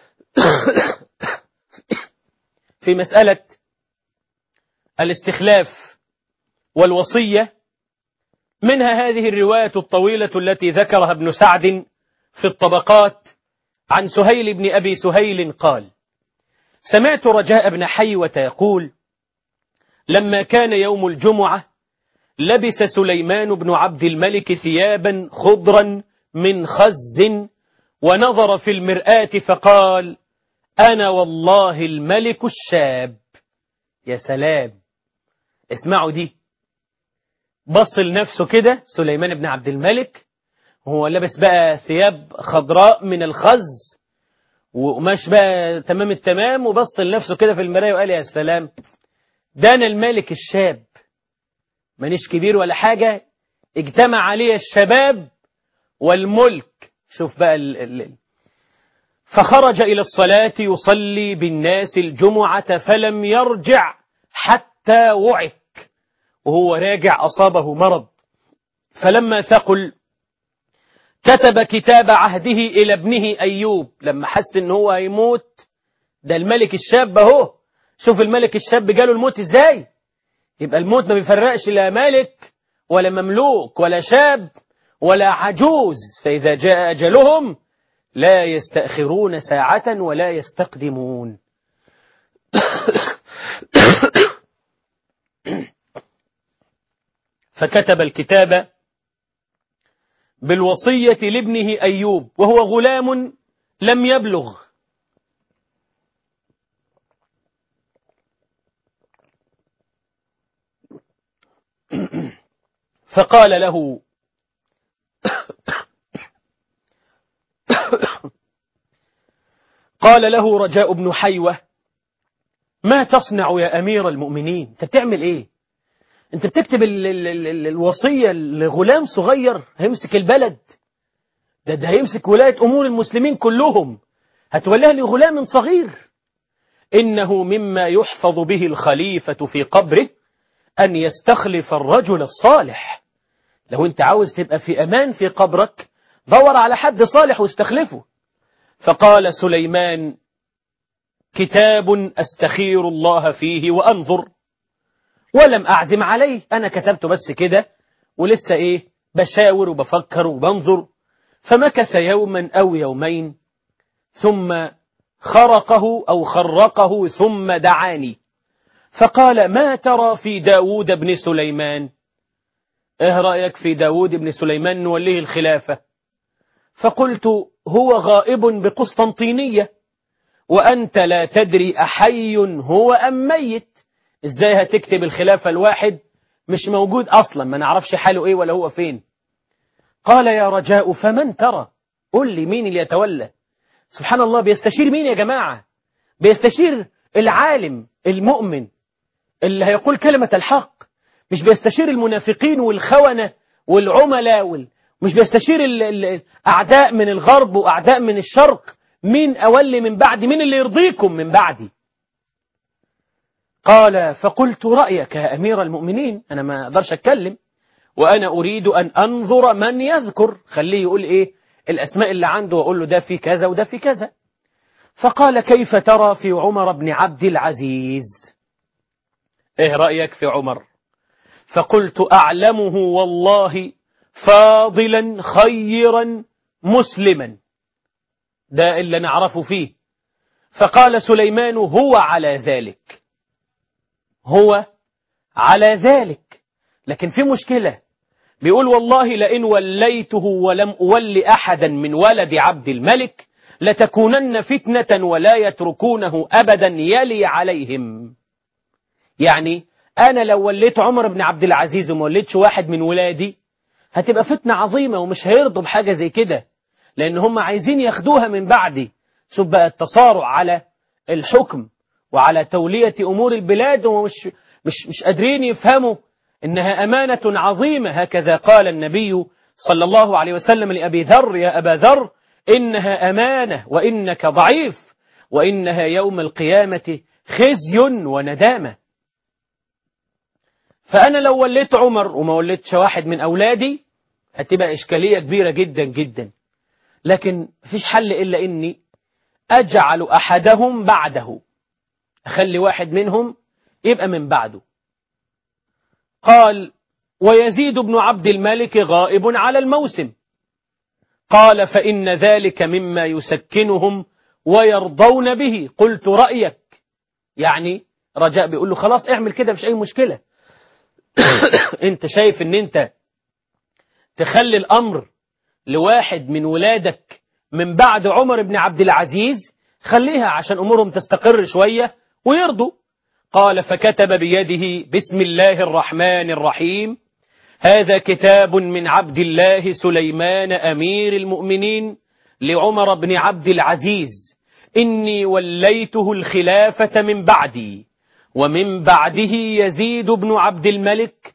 في مسألة الاستخلاف والوصية، منها هذه الرواية الطويلة التي ذكرها ابن سعد في الطبقات عن سهيل بن أبي سهيل قال سمعت رجاء بن حيوة يقول لما كان يوم الجمعة لبس سليمان بن عبد الملك ثيابا خضرا من خز ونظر في المرآة فقال أنا والله الملك الشاب. يا سلام، اسمعوا دي. بص لنفسه كده سليمان بن عبد الملك وهو لابس بقى ثياب خضراء من الخز وقماش بقى تمام التمام، وبص لنفسه كده في المراية وقال يا سلام، ده أنا الملك الشاب، مانيش كبير ولا حاجة، اجتمع عليه الشباب والملك. شوف بقى ال ال فخرج إلى الصلاة يصلي بالناس الجمعة فلم يرجع حتى وعك، وهو راجع أصابه مرض، فلما ثقل كتب كتاب عهده إلى ابنه أيوب. لما حس إن هو هيموت، ده الملك الشاب اهو، شوف الملك الشاب جاله الموت ازاي. يبقى الموت ما بيفرقش لا ملك ولا مملوك ولا شاب ولا عجوز، فإذا جاء أجلهم لا يستأخرون ساعة ولا يستقدمون. فكتب الكتاب بالوصية لابنه أيوب وهو غلام لم يبلغ، فقال له قال له رجاء بن حيوة: ما تصنع يا أمير المؤمنين؟ انت بتعمل ايه؟ انت بتكتب ال ال ال الوصية لغلام صغير هيمسك البلد، ده ده هيمسك ولاية أمور المسلمين كلهم، هتوليها لغلام صغير. إنه مما يحفظ به الخليفة في قبره أن يستخلف الرجل الصالح. لو انت عاوز تبقى في أمان في قبرك، دور على حد صالح واستخلفه. فقال سليمان: كتاب أستخير الله فيه وأنظر، ولم أعزم عليه، أنا كتبته بس كده ولسه إيه بشاور وبفكر وبنظر. فمكث يوما أو يومين ثم خرقه أو خرقه ثم دعاني فقال: ما ترى في داود بن سليمان؟ إيه رأيك في داود بن سليمان نوليه الخلافة؟ فقلت: هو غائب بقسطنطينية وأنت لا تدري أحي هو أم ميت. إزاي هتكتب الخلافة الواحد مش موجود أصلا، ما نعرفش حاله إيه ولا هو فين. قال: يا رجاء فمن ترى؟ قل لي مين اللي يتولى. سبحان الله، بيستشير مين يا جماعة؟ بيستشير العالم المؤمن اللي هيقول كلمة الحق، مش بيستشير المنافقين والخونة والعملاء وال... مش بيستشير الأعداء من الغرب وأعداء من الشرق. مين أولي من بعد؟ مين اللي يرضيكم من بعدي؟ قال: فقلت: رأيك يا أمير المؤمنين، أنا ما أقدرش أتكلم، وأنا أريد أن أنظر من يذكر، خليه يقول إيه الأسماء اللي عنده وأقول له ده في كذا وده في كذا. فقال: كيف ترى في عمر بن عبد العزيز؟ إيه رأيك في عمر؟ فقلت: أعلمه والله فاضلا خيرا مسلما، ده اللي نعرفه فيه. فقال سليمان: هو على ذلك، هو على ذلك، لكن في مشكلة. بيقول: والله لئن وليته ولم أولي أحدا من ولد عبد الملك لتكونن فتنة ولا يتركونه أبدا يلي عليهم. يعني أنا لو وليت عمر بن عبد العزيز وما وليتش واحد من ولادي هتبقى فتنة عظيمة، ومش هيرضوا بحاجة زي كده، لأن هم عايزين ياخدوها من بعدي. شوف بقى التصارع على الحكم وعلى تولية أمور البلاد، ومش مش مش قادرين يفهموا إنها أمانة عظيمة. هكذا قال النبي صلى الله عليه وسلم لأبي ذر: يا أبا ذر، إنها أمانة وإنك ضعيف، وإنها يوم القيامة خزي وندامة. فأنا لو وليت عمر وما وليتش واحد من أولادي هتبقى إشكالية كبيرة جدا جدا، لكن مفيش حل إلا إني أجعل أحدهم بعده، أخلي واحد منهم يبقى من بعده. قال: ويزيد بن عبد الملك غائب على الموسم. قال: فإن ذلك مما يسكنهم ويرضون به. قلت: رأيك؟ يعني رجاء بيقول له: خلاص اعمل كده، مش أي مشكلة. انت شايف ان انت تخلي الأمر لواحد من ولادك من بعد عمر بن عبد العزيز، خليها عشان أمورهم تستقر شوية ويرضوا. قال: فكتب بيده: بسم الله الرحمن الرحيم، هذا كتاب من عبد الله سليمان أمير المؤمنين لعمر بن عبد العزيز، إني وليته الخلافة من بعدي، ومن بعده يزيد بن عبد الملك،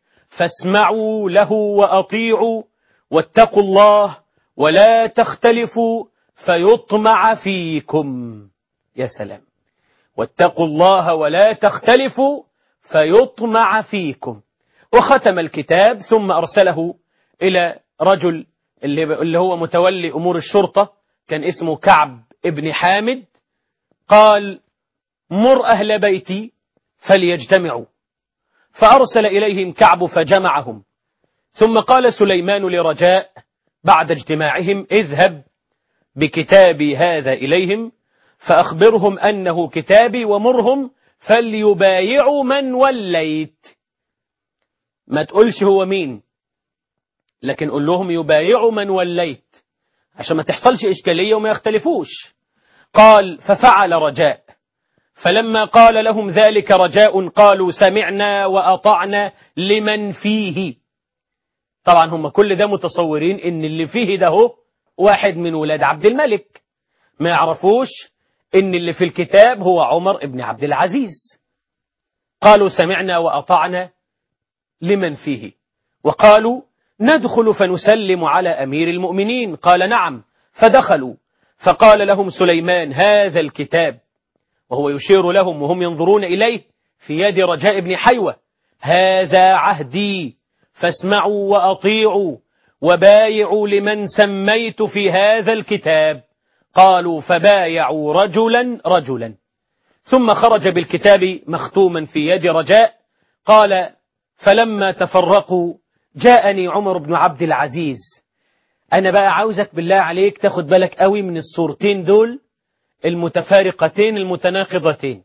فاسمعوا له وأطيعوا، واتقوا الله ولا تختلفوا، فيطمع فيكم. يا سلام. واتقوا الله ولا تختلفوا فيطمع فيكم. وختم الكتاب ثم أرسله إلى رجل اللي هو متولي أمور الشرطة، كان اسمه كعب ابن حامد. قال: مر أهل بيتي فليجتمعوا. فأرسل إليهم كعب فجمعهم. ثم قال سليمان لرجاء بعد اجتماعهم: اذهب بكتابي هذا إليهم فأخبرهم أنه كتابي ومرهم فليبايعوا من وليت. ما تقولش هو مين، لكن قل لهم يبايعوا من وليت عشان ما تحصلش إشكالية وما يختلفوش. قال: ففعل رجاء. فلما قال لهم ذلك رجاء قالوا: سمعنا وأطعنا لمن فيه. طبعا هم كل ده متصورين ان اللي فيه ده هو واحد من ولاد عبد الملك، ما يعرفوش ان اللي في الكتاب هو عمر ابن عبد العزيز. قالوا: سمعنا وأطعنا لمن فيه. وقالوا: ندخل فنسلم على أمير المؤمنين. قال: نعم. فدخلوا. فقال لهم سليمان: هذا الكتاب، وهو يشير لهم وهم ينظرون إليه في يد رجاء بن حيوة: هذا عهدي فاسمعوا وأطيعوا وبايعوا لمن سميت في هذا الكتاب. قالوا: فبايعوا رجلا رجلا. ثم خرج بالكتاب مختوما في يد رجاء. قال: فلما تفرقوا جاءني عمر بن عبد العزيز. أنا بقى عاوزك بالله عليك تاخد بالك قوي من الصورتين دول المتفارقتين المتناقضتين.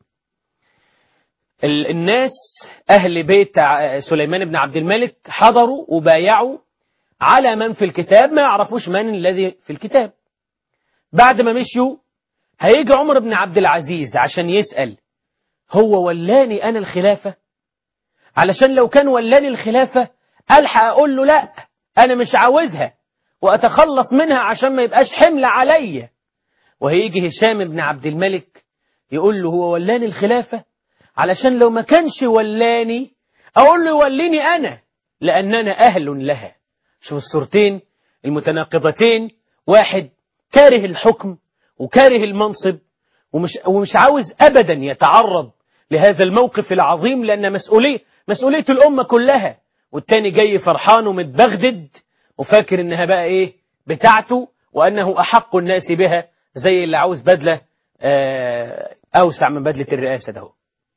الناس أهل بيت سليمان بن عبد الملك حضروا وبايعوا على من في الكتاب، ما يعرفوش من الذي في الكتاب. بعد ما مشوا هيجي عمر بن عبد العزيز عشان يسأل: هو ولاني أنا الخلافة؟ علشان لو كان ولاني الخلافة ألحق أقول له لا أنا مش عاوزها وأتخلص منها عشان ما يبقاش حمل عليا. وهيجي هشام بن عبد الملك يقول له: هو ولاني الخلافة علشان لو ما كانش ولاني أقول له يوليني أنا لأننا أهل لها. شوف الصورتين المتناقضتين، واحد كاره الحكم وكاره المنصب ومش, ومش عاوز أبدا يتعرض لهذا الموقف العظيم لأن مسؤولية مسؤولية الأمة كلها، والتاني جاي فرحان ومتبغدد وفاكر إنها بقى إيه بتاعته وأنه أحق الناس بها، زي اللي عاوز بدلة أوسع من بدلة الرئاسة ده.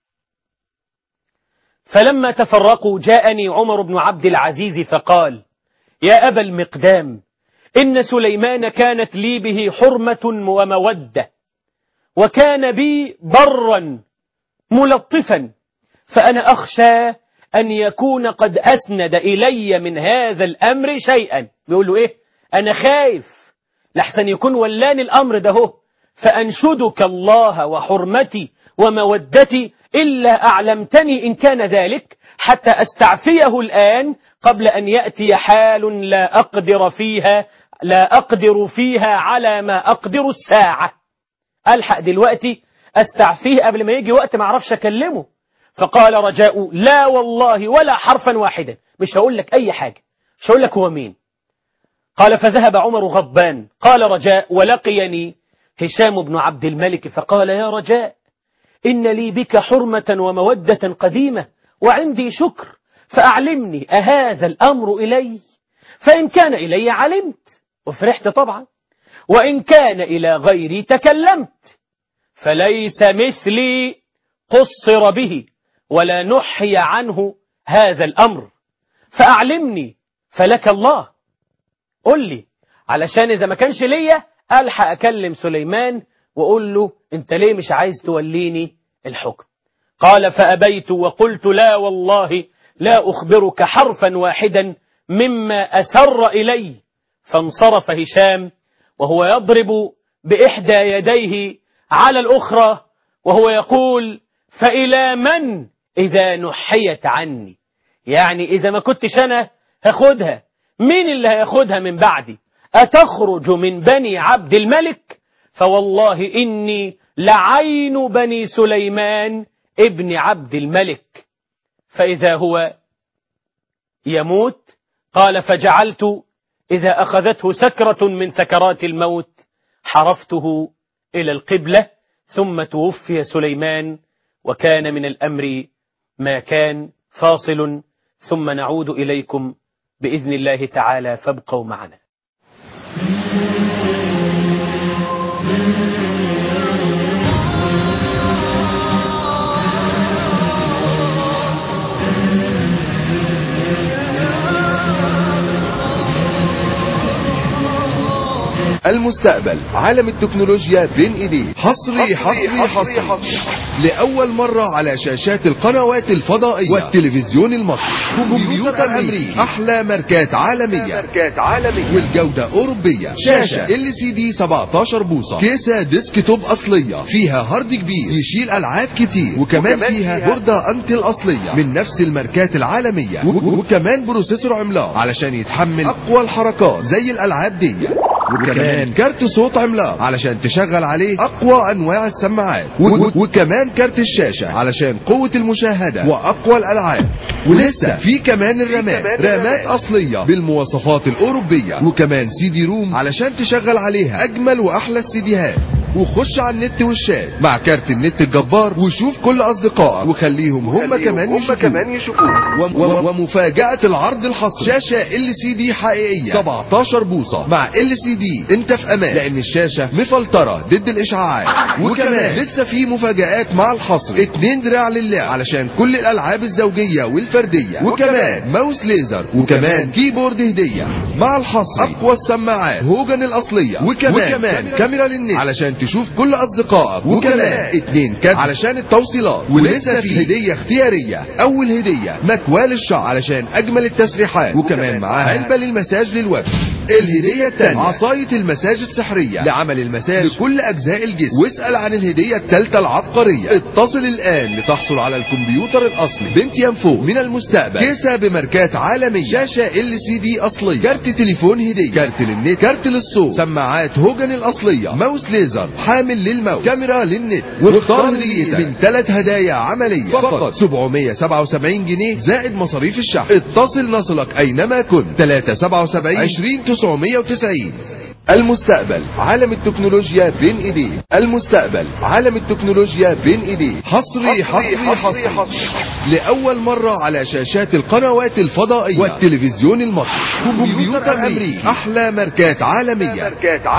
فلما تفرقوا جاءني عمر بن عبد العزيز فقال: يا أبا المقدام، إن سليمان كانت لي به حرمة ومودة وكان بي برا ملطفا، فأنا أخشى أن يكون قد أسند إلي من هذا الأمر شيئا. بيقول له إيه؟ أنا خايف لحسن يكون ولاني الأمر ده هو، فأنشدك الله وحرمتي ومودتي إلا أعلمتني إن كان ذلك حتى أستعفيه الآن قبل أن يأتي حال لا أقدر فيها لا أقدر فيها على ما أقدر الساعة. ألحق دلوقتي أستعفيه قبل ما يجي وقت ما أعرفش أكلمه. فقال رجاء: لا والله ولا حرفا واحدا، مش هقول لك أي حاجة، مش هقول لك هو مين. قال: فذهب عمر غضبان. قال رجاء: ولقيني هشام بن عبد الملك فقال: يا رجاء، إن لي بك حرمة ومودة قديمة وعندي شكر، فأعلمني أهذا الأمر إلي؟ فإن كان إلي علمت وفرحت طبعا، وإن كان إلى غيري تكلمت، فليس مثلي قصر به ولا نحي عنه هذا الأمر، فأعلمني فلك الله. قل لي علشان إذا ما كانش ليا ألحق أكلم سليمان وقول له أنت ليه مش عايز توليني الحكم. قال: فأبيت وقلت: لا والله لا أخبرك حرفا واحدا مما أسر إلي. فانصرف هشام وهو يضرب بإحدى يديه على الأخرى وهو يقول: فإلى من إذا نحيت عني؟ يعني إذا ما كنتش أنا هاخدها، مين اللي هياخدها من بعدي؟ أتخرج من بني عبد الملك؟ فوالله إني لعين بني سليمان ابن عبد الملك. فإذا هو يموت. قال: فجعلت إذا أخذته سكرة من سكرات الموت حرفته إلى القبلة، ثم توفي سليمان وكان من الأمر ما كان. فاصل ثم نعود إليكم بإذن الله تعالى، فابقوا معنا. المستقبل عالم التكنولوجيا بين ايديه. حصري حصري حصري, حصري لأول مرة على شاشات القنوات الفضائية والتلفزيون المصري. كمبيوتر أمريكي، أحلى ماركات عالمية والجودة أوروبية. شاشة ال سي دي سبعتاشر بوصة، كيسة ديسك توب أصلية فيها هارد كبير يشيل ألعاب كتير، وكمان فيها بوردة أنتل أصلية من نفس الماركات العالمية، وكمان بروسيسور عملاق علشان يتحمل أقوى الحركات زي الألعاب دي، وكمان كارت صوت عملاق علشان تشغل عليه اقوى انواع السماعات، وكمان كارت الشاشة علشان قوة المشاهدة واقوى الالعاب. ولسه في كمان الرامات، رامات اصلية بالمواصفات الاوروبية، وكمان سي دي روم علشان تشغل عليها اجمل واحلى السيديهات. وخش على النت والشات مع كارت النت الجبار، وشوف كل اصدقائك وخليهم هم كمان يشوفوه. ومفاجأة العرض الحصري، شاشة ال سي دي حقيقية سبعتاشر بوصة مع ال سي دي انت في امان، لان الشاشة مفلترة ضد الاشعاعات. وكمان لسه في مفاجآت مع الحصر، اتنين دراع للعب علشان كل الالعاب الزوجية والفردية، وكمان ماوس ليزر، وكمان كيبورد هدية مع الحصر. اقوى السماعات هوجن الاصلية، وكمان, وكمان كاميرا للنت علشان تشوف كل اصدقائك، وكمان اتنين كات علشان التوصيلات. ولسه في هدية اختيارية، اول هدية مكوال الشعر علشان اجمل التسريحات، وكمان معاها علبة للمساج للوجه. الهدية التانية عصاية المساج السحرية لعمل المساج لكل اجزاء الجسم. واسأل عن الهدية التالتة العبقرية. اتصل الان لتحصل على الكمبيوتر الاصلي بنتيوم فور من المستقبل، كيسة بماركات عالمية، شاشة ال سي دي اصلية، كارت تليفون هدية، كارت للنت، كارت للصوت، سماعات هوجن الاصلية، ماوس ليزر حامل للماوس، كاميرا للنت. واختار هديتك من ثلاث هدايا عملية فقط سبعمية وسبعة وسبعين جنيه زائد مصاريف الشحن. اتصل نصلك اينما كنت ثلاثة سبعة وسبعين عشرين تسعمية وتسعين. المستقبل عالم التكنولوجيا بين ايديه. المستقبل عالم التكنولوجيا بين ايديه. حصري حصري حصري, حصري, حصري لأول مرة على شاشات القنوات الفضائية والتلفزيون المصري. كمبيوتر أمريكي، أحلى ماركات عالمية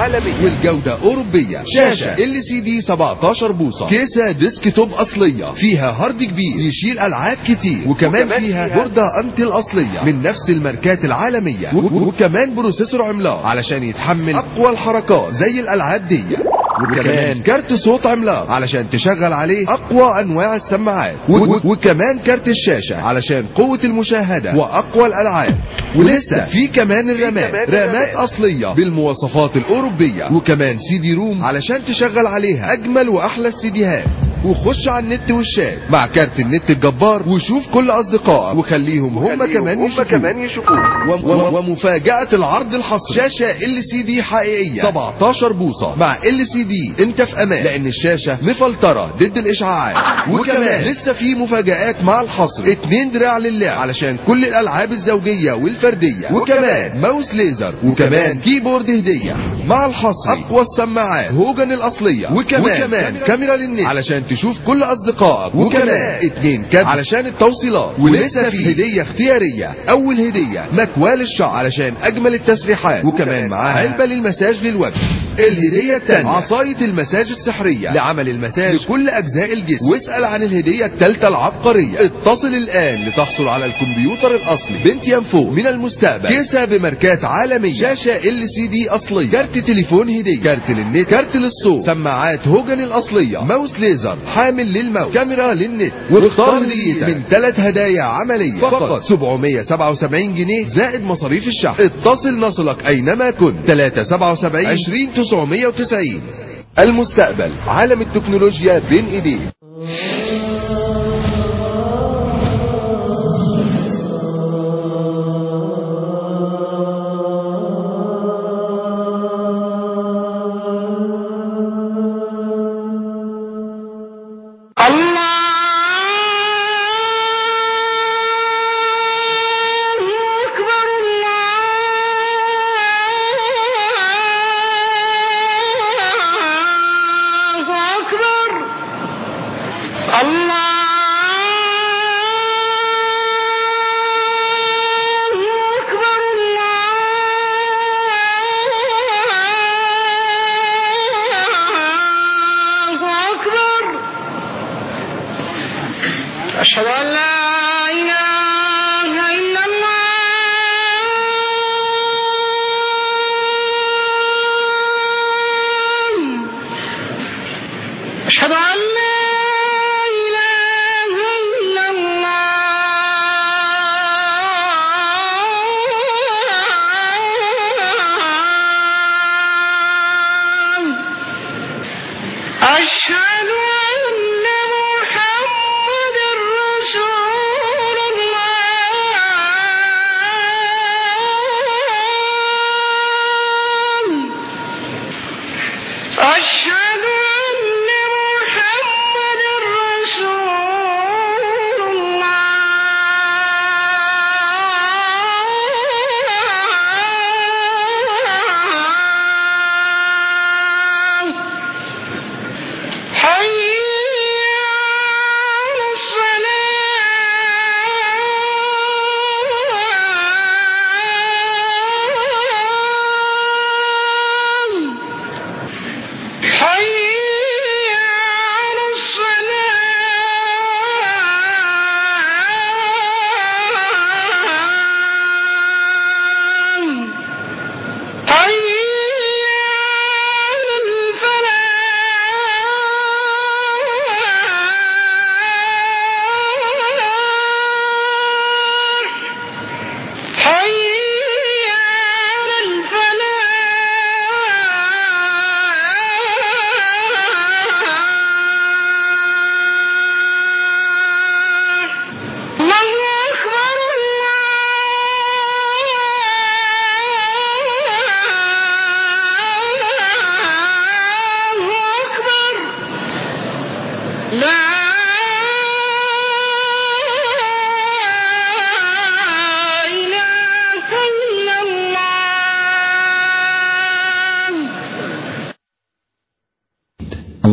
والجودة أوروبية. شاشة ال سي دي سبعتاشر بوصة، كيسة ديسك توب أصلية فيها هارد كبير يشيل ألعاب كتير، وكمان فيها بوردة أنتل أصلية من نفس الماركات العالمية، وكمان بروسيسور عملاق علشان يتحمل اقوى الحركات زي الالعاب دي، وكمان كارت صوت عملاق علشان تشغل عليه اقوى انواع السماعات، وكمان كارت الشاشة علشان قوة المشاهدة واقوى الالعاب. ولسه في كمان الرامات، رامات اصلية بالمواصفات الاوروبية، وكمان سي دي روم علشان تشغل عليها اجمل واحلى السيديهات. وخش على النت والشات مع كارت النت الجبار، وشوف كل اصدقائك وخليهم هم كمان يشوفوه. ومفاجأة العرض الحصري، شاشة ال سي دي حقيقية سبعتاشر بوصة مع ال سي دي انت في امان، لان الشاشة مفلترة ضد الاشعاعات. وكمان لسه في مفاجآت مع الحصر، اتنين دراع للعب علشان كل الالعاب الزوجية والفردية، وكمان ماوس ليزر، وكمان كيبورد هدية مع الحصر. اقوى السماعات هوجن الاصلية، وكمان, وكمان كاميرا للنت علشان تشوف كل اصدقائك، وكمان اتنين كات علشان التوصيلات. ولسه في هدية اختيارية، اول هدية مكوال الشعر علشان اجمل التسريحات، وكمان معاها علبة للمساج للوجه. الهدية التانية عصاية المساج السحرية لعمل المساج لكل اجزاء الجسم. واسأل عن الهدية التالتة العبقرية. اتصل الان لتحصل على الكمبيوتر الاصلي بنتيوم فور من المستقبل، كيسة بماركات عالمية، شاشة ال سي دي اصلية، كارت تليفون هدية، كارت للنت، كارت للصوت، سماعات هوجن الاصلية، ماوس ليزر حامل للماوس، كاميرا للنت. واختار هديتك من ثلاث هدايا عملية فقط سبعمية وسبعة وسبعين جنيه زائد مصاريف الشحن. اتصل نصلك اينما كنت ثلاثة سبعة وسبعين عشرين تسعمية وتسعين. المستقبل عالم التكنولوجيا بين ايديه.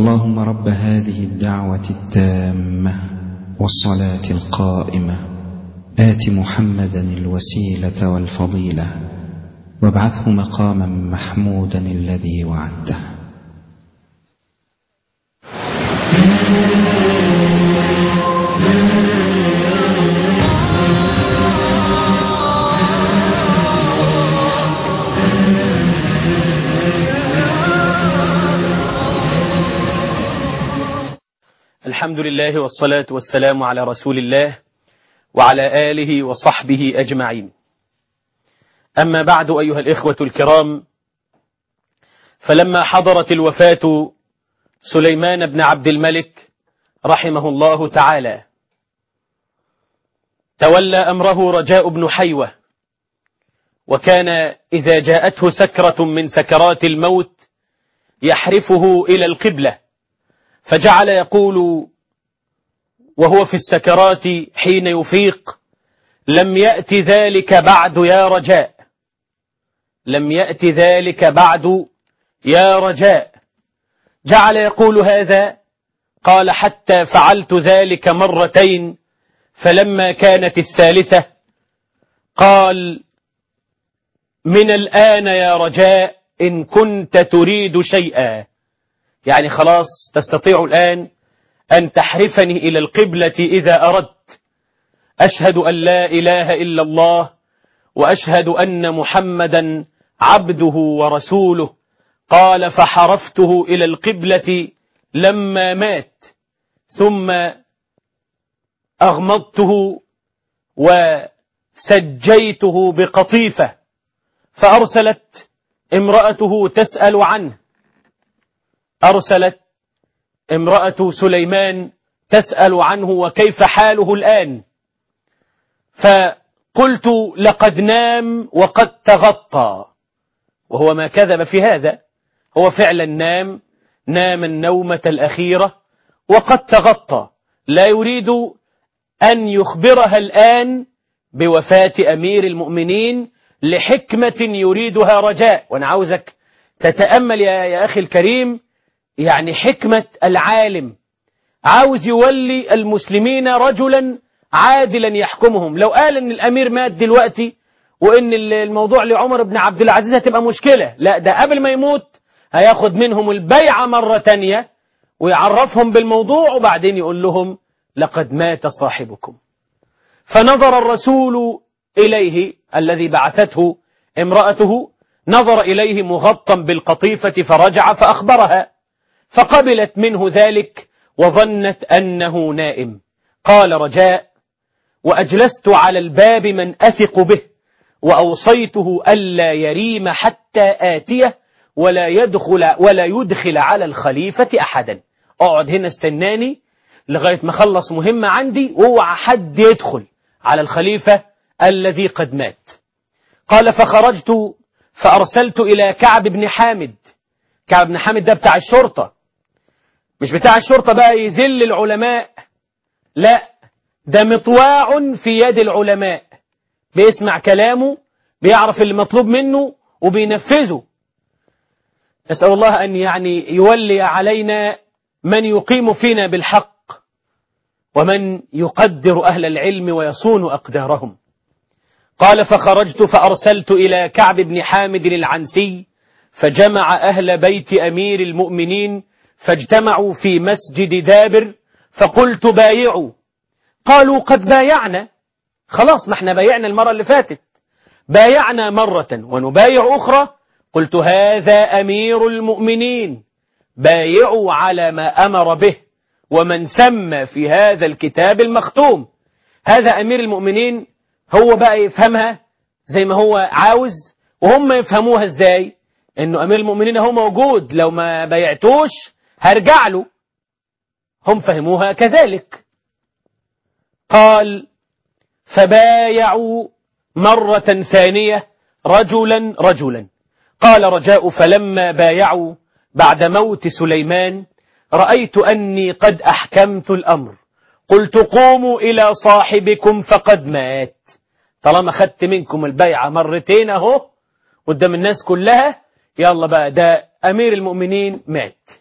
اللهم رب هذه الدعوة التامة والصلاة القائمة آت محمدا الوسيلة والفضيلة وابعثه مقاما محمودا الذي وعدته. الحمد لله والصلاة والسلام على رسول الله وعلى آله وصحبه أجمعين. أما بعد أيها الإخوة الكرام، فلما حضرت الوفاة سليمان بن عبد الملك رحمه الله تعالى، تولى أمره رجاء بن حيوة، وكان إذا جاءته سكرة من سكرات الموت يحرفه إلى القبلة، فجعل يقول وهو في السكرات حين يفيق: لم يأت ذلك بعد يا رجاء، لم يأت ذلك بعد يا رجاء. جعل يقول هذا، قال: حتى فعلت ذلك مرتين، فلما كانت الثالثة قال: من الآن يا رجاء إن كنت تريد شيئا، يعني خلاص تستطيع الآن أن تحرفني إلى القبلة إذا أردت. أشهد أن لا إله إلا الله وأشهد أن محمدا عبده ورسوله. قال: فحرفته إلى القبلة لما مات، ثم أغمضته وسجيته بقطيفة، فأرسلت امرأته تسأل عنه، أرسلت امرأة سليمان تسأل عنه وكيف حاله الآن. فقلت: لقد نام وقد تغطى، وهو ما كذب في هذا، هو فعلا نام نام النومة الأخيرة وقد تغطى، لا يريد أن يخبرها الآن بوفاة أمير المؤمنين لحكمة يريدها رجاء. وأنا عاوزك تتأمل يا, يا أخي الكريم، يعني حكمة العالم، عاوز يولي المسلمين رجلا عادلا يحكمهم. لو قال ان الامير مات دلوقتي وان الموضوع لعمر بن عبد العزيز هتبقى مشكلة، لا، ده قبل ما يموت هياخد منهم البيعة مرة تانية ويعرفهم بالموضوع، وبعدين يقول لهم: لقد مات صاحبكم. فنظر الرسول إليه الذي بعثته امرأته، نظر إليه مغطى بالقطيفة، فرجع فأخبرها، فقبلت منه ذلك وظنت أنه نائم. قال رجاء: وأجلست على الباب من أثق به، وأوصيته ألا يريم حتى آتيه ولا يدخل, ولا يدخل على الخليفة أحدا. اقعد هنا استناني لغاية ما خلص مهمة عندي، واوعى حد يدخل على الخليفة الذي قد مات. قال: فخرجت فأرسلت إلى كعب بن حامد. كعب بن حامد ده بتاع الشرطة، مش بتاع الشرطة بقى يذل العلماء، لا، ده مطواع في يد العلماء، بيسمع كلامه، بيعرف اللي مطلوب منه وبينفذه. نسأل الله أن يعني يولي علينا من يقيم فينا بالحق، ومن يقدر أهل العلم ويصون أقدارهم. قال: فخرجت فأرسلت إلى كعب بن حامد العنسي، فجمع أهل بيت أمير المؤمنين، فاجتمعوا في مسجد دابر، فقلت: بايعوا. قالوا: قد بايعنا، خلاص ما احنا بايعنا المرة اللي فاتت، بايعنا مرة ونبايع أخرى. قلت: هذا أمير المؤمنين، بايعوا على ما أمر به ومن ثم في هذا الكتاب المختوم. هذا أمير المؤمنين، هو بقى يفهمها زي ما هو عاوز، وهم يفهموها ازاي؟ انه أمير المؤمنين هو موجود، لو ما بايعتوش هرجع له. هم فهموها كذلك. قال: فبايعوا مرة ثانية رجلا رجلا. قال رجاء: فلما بايعوا بعد موت سليمان رأيت أني قد أحكمت الأمر، قلت: قوموا إلى صاحبكم فقد مات. طالما خدت منكم البيعة مرتين اهو قدام الناس كلها، يلا بقى، ده أمير المؤمنين مات.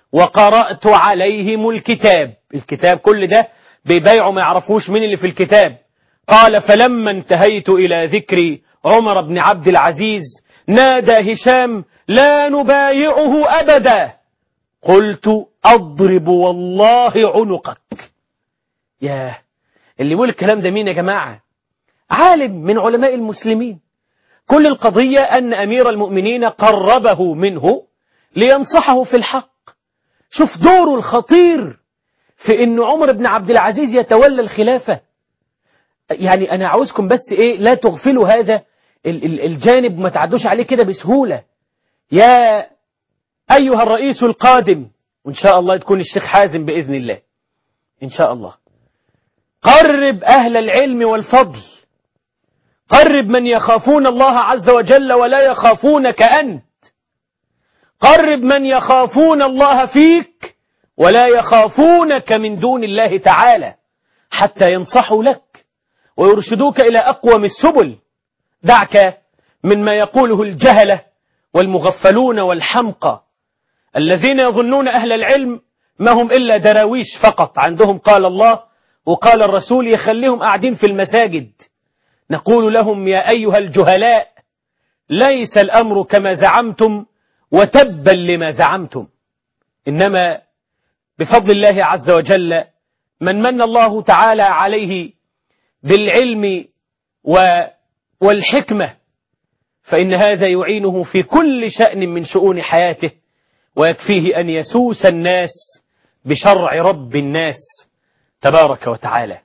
وقرأت عليهم الكتاب. الكتاب كل ده بيبايعوا ما يعرفوش مين اللي في الكتاب. قال فلما انتهيت إلى ذكر عمر بن عبد العزيز نادى هشام لا نبايعه أبدا. قلت أضرب والله عنقك. ياه، اللي يقول الكلام ده مين يا جماعة؟ عالم من علماء المسلمين. كل القضية أن أمير المؤمنين قربه منه لينصحه في الحق. شوف دوره الخطير في أن عمر بن عبد العزيز يتولى الخلافة. يعني أنا عاوزكم بس إيه، لا تغفلوا هذا الجانب، ما تعدوش عليه كده بسهولة. يا أيها الرئيس القادم، وإن شاء الله تكون الشيخ حازم بإذن الله إن شاء الله، قرب أهل العلم والفضل، قرب من يخافون الله عز وجل ولا يخافونك أنت، قرب من يخافون الله فيك ولا يخافونك من دون الله تعالى، حتى ينصحوا لك ويرشدوك إلى أقوم السبل. دعك مما يقوله الجهلة والمغفلون والحمقى الذين يظنون أهل العلم ما هم إلا دراويش فقط، عندهم قال الله وقال الرسول، يخليهم قاعدين في المساجد. نقول لهم يا أيها الجهلاء ليس الأمر كما زعمتم وتبا لما زعمتم، إنما بفضل الله عز وجل من من الله تعالى عليه بالعلم والحكمة فإن هذا يعينه في كل شأن من شؤون حياته، ويكفيه أن يسوس الناس بشرع رب الناس تبارك وتعالى.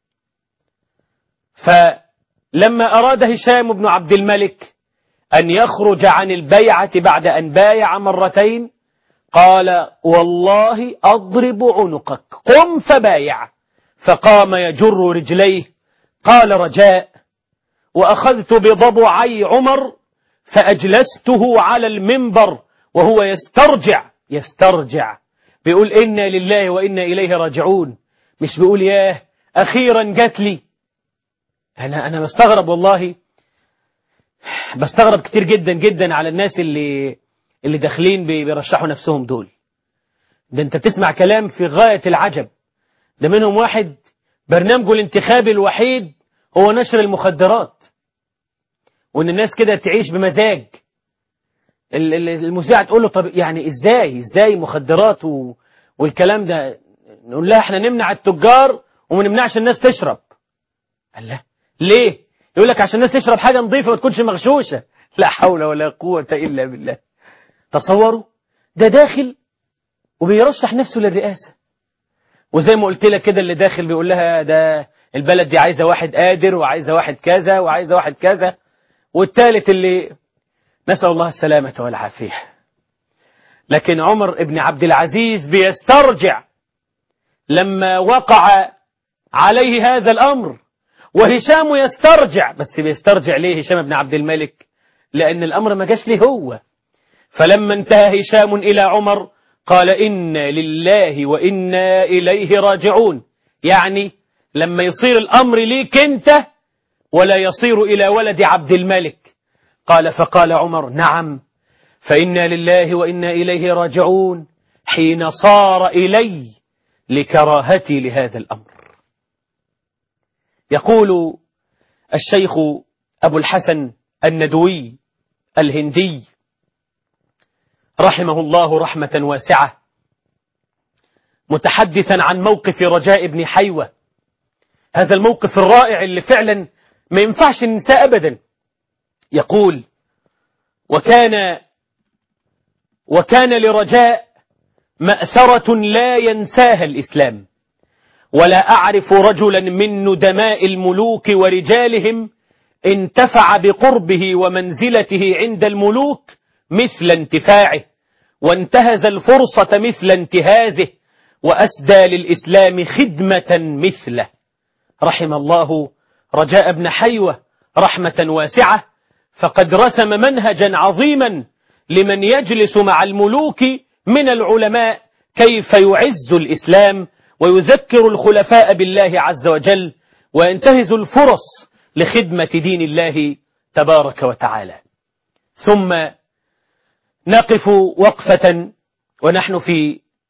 فلما أراد هشام بن عبد الملك أن يخرج عن البيعة بعد أن بايع مرتين قال والله أضرب عنقك، قم فبايع. فقام يجر رجليه. قال رجاء وأخذت بضبعي عمر فأجلسته على المنبر وهو يسترجع يسترجع بيقول إنا لله وإنا إليه راجعون، مش بيقول ياه أخيرا جات لي. أنا أنا بستغرب والله، بستغرب كتير جدا جدا على الناس اللي اللي داخلين بيرشحوا نفسهم دول. ده أنت بتسمع كلام في غاية العجب. ده منهم واحد برنامجه الانتخابي الوحيد هو نشر المخدرات، وإن الناس كده تعيش بمزاج. المذيعة تقول له طب يعني إزاي إزاي مخدرات و... والكلام ده؟ نقول لها احنا نمنع التجار وما نمنعش الناس تشرب. قال لا ليه؟ يقول لك عشان الناس تشرب حاجة نظيفة ما تكونش مغشوشة. لا حول ولا قوة إلا بالله. تصوروا ده داخل وبيرشح نفسه للرئاسة، وزي ما قلت لك كده اللي داخل بيقول لها ده البلد دي عايزة واحد قادر وعايزة واحد كذا وعايزة واحد كذا، والثالث اللي نسأل الله السلامة والعافية. لكن عمر بن عبد العزيز بيسترجع لما وقع عليه هذا الأمر، وهشام يسترجع. بس بيسترجع ليه هشام بن عبد الملك؟ لأن الأمر ما جاش ليه هو. فلما انتهى هشام إلى عمر قال إنا لله وإنا إليه راجعون، يعني لما يصير الأمر ليك أنت ولا يصير إلى ولد عبد الملك. قال فقال عمر نعم فإنا لله وإنا إليه راجعون حين صار إلي لكراهتي لهذا الأمر. يقول الشيخ أبو الحسن الندوي الهندي رحمه الله رحمة واسعة متحدثا عن موقف رجاء بن حيوة، هذا الموقف الرائع اللي فعلا ما ينفعش ننساه أبدا. يقول وكان وكان لرجاء مأثرة لا ينساها الإسلام، ولا أعرف رجلا من ندماء الملوك ورجالهم انتفع بقربه ومنزلته عند الملوك مثل انتفاعه، وانتهز الفرصة مثل انتهازه، وأسدى للإسلام خدمة مثله. رحم الله رجاء بن حيوة رحمة واسعة، فقد رسم منهجا عظيما لمن يجلس مع الملوك من العلماء كيف يعز الإسلام ويذكر الخلفاء بالله عز وجل وينتهز الفرص لخدمة دين الله تبارك وتعالى. ثم نقف وقفة ونحن في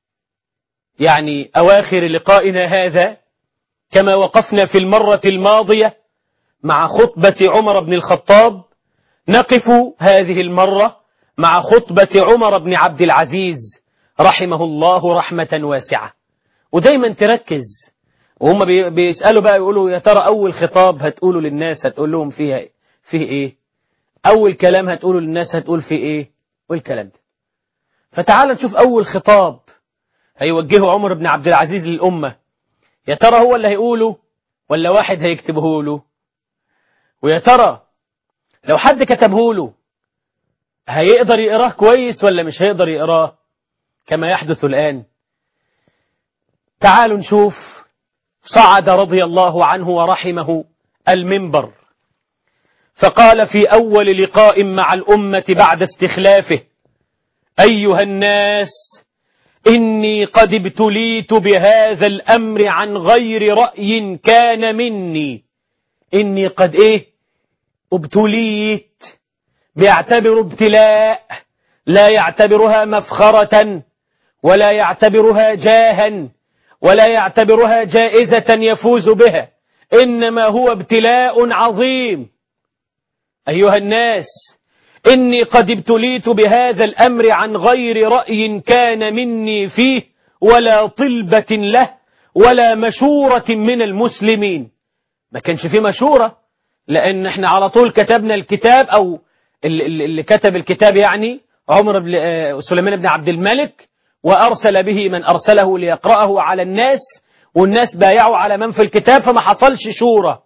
يعني أواخر لقائنا هذا كما وقفنا في المرة الماضية مع خطبة عمر بن الخطاب، نقف هذه المرة مع خطبة عمر بن عبد العزيز رحمه الله رحمة واسعة. ودايما تركز وهم بيسألوا بقى يقولوا يا ترى أول خطاب هتقوله للناس هتقول لهم فيها فيه إيه، أول كلام هتقوله للناس هتقول فيه إيه والكلام ده. فتعال نشوف أول خطاب هيوجهه عمر بن عبد العزيز للأمة، يا ترى هو اللي هيقوله ولا واحد هيكتبه له؟ ويا ترى لو حد كتبه له هيقدر يقراه كويس ولا مش هيقدر يقراه كما يحدث الآن؟ تعالوا نشوف. صعد رضي الله عنه ورحمه المنبر فقال في أول لقاء مع الأمة بعد استخلافه: أيها الناس، إني قد ابتليت بهذا الأمر عن غير رأي كان مني. إني قد إيه ابتليت، بيعتبر ابتلاء، لا يعتبرها مفخرة ولا يعتبرها جاها ولا يعتبرها جائزة يفوز بها، إنما هو ابتلاء عظيم. أيها الناس، إني قد ابتليت بهذا الأمر عن غير رأي كان مني فيه ولا طلبة له ولا مشورة من المسلمين. ما كانش فيه مشورة، لأن احنا على طول كتبنا الكتاب، أو اللي كتب الكتاب يعني عمر بن سليمان بن عبد الملك، وأرسل به من أرسله ليقرأه على الناس، والناس بايعوا على من في الكتاب، فما حصلش شورى.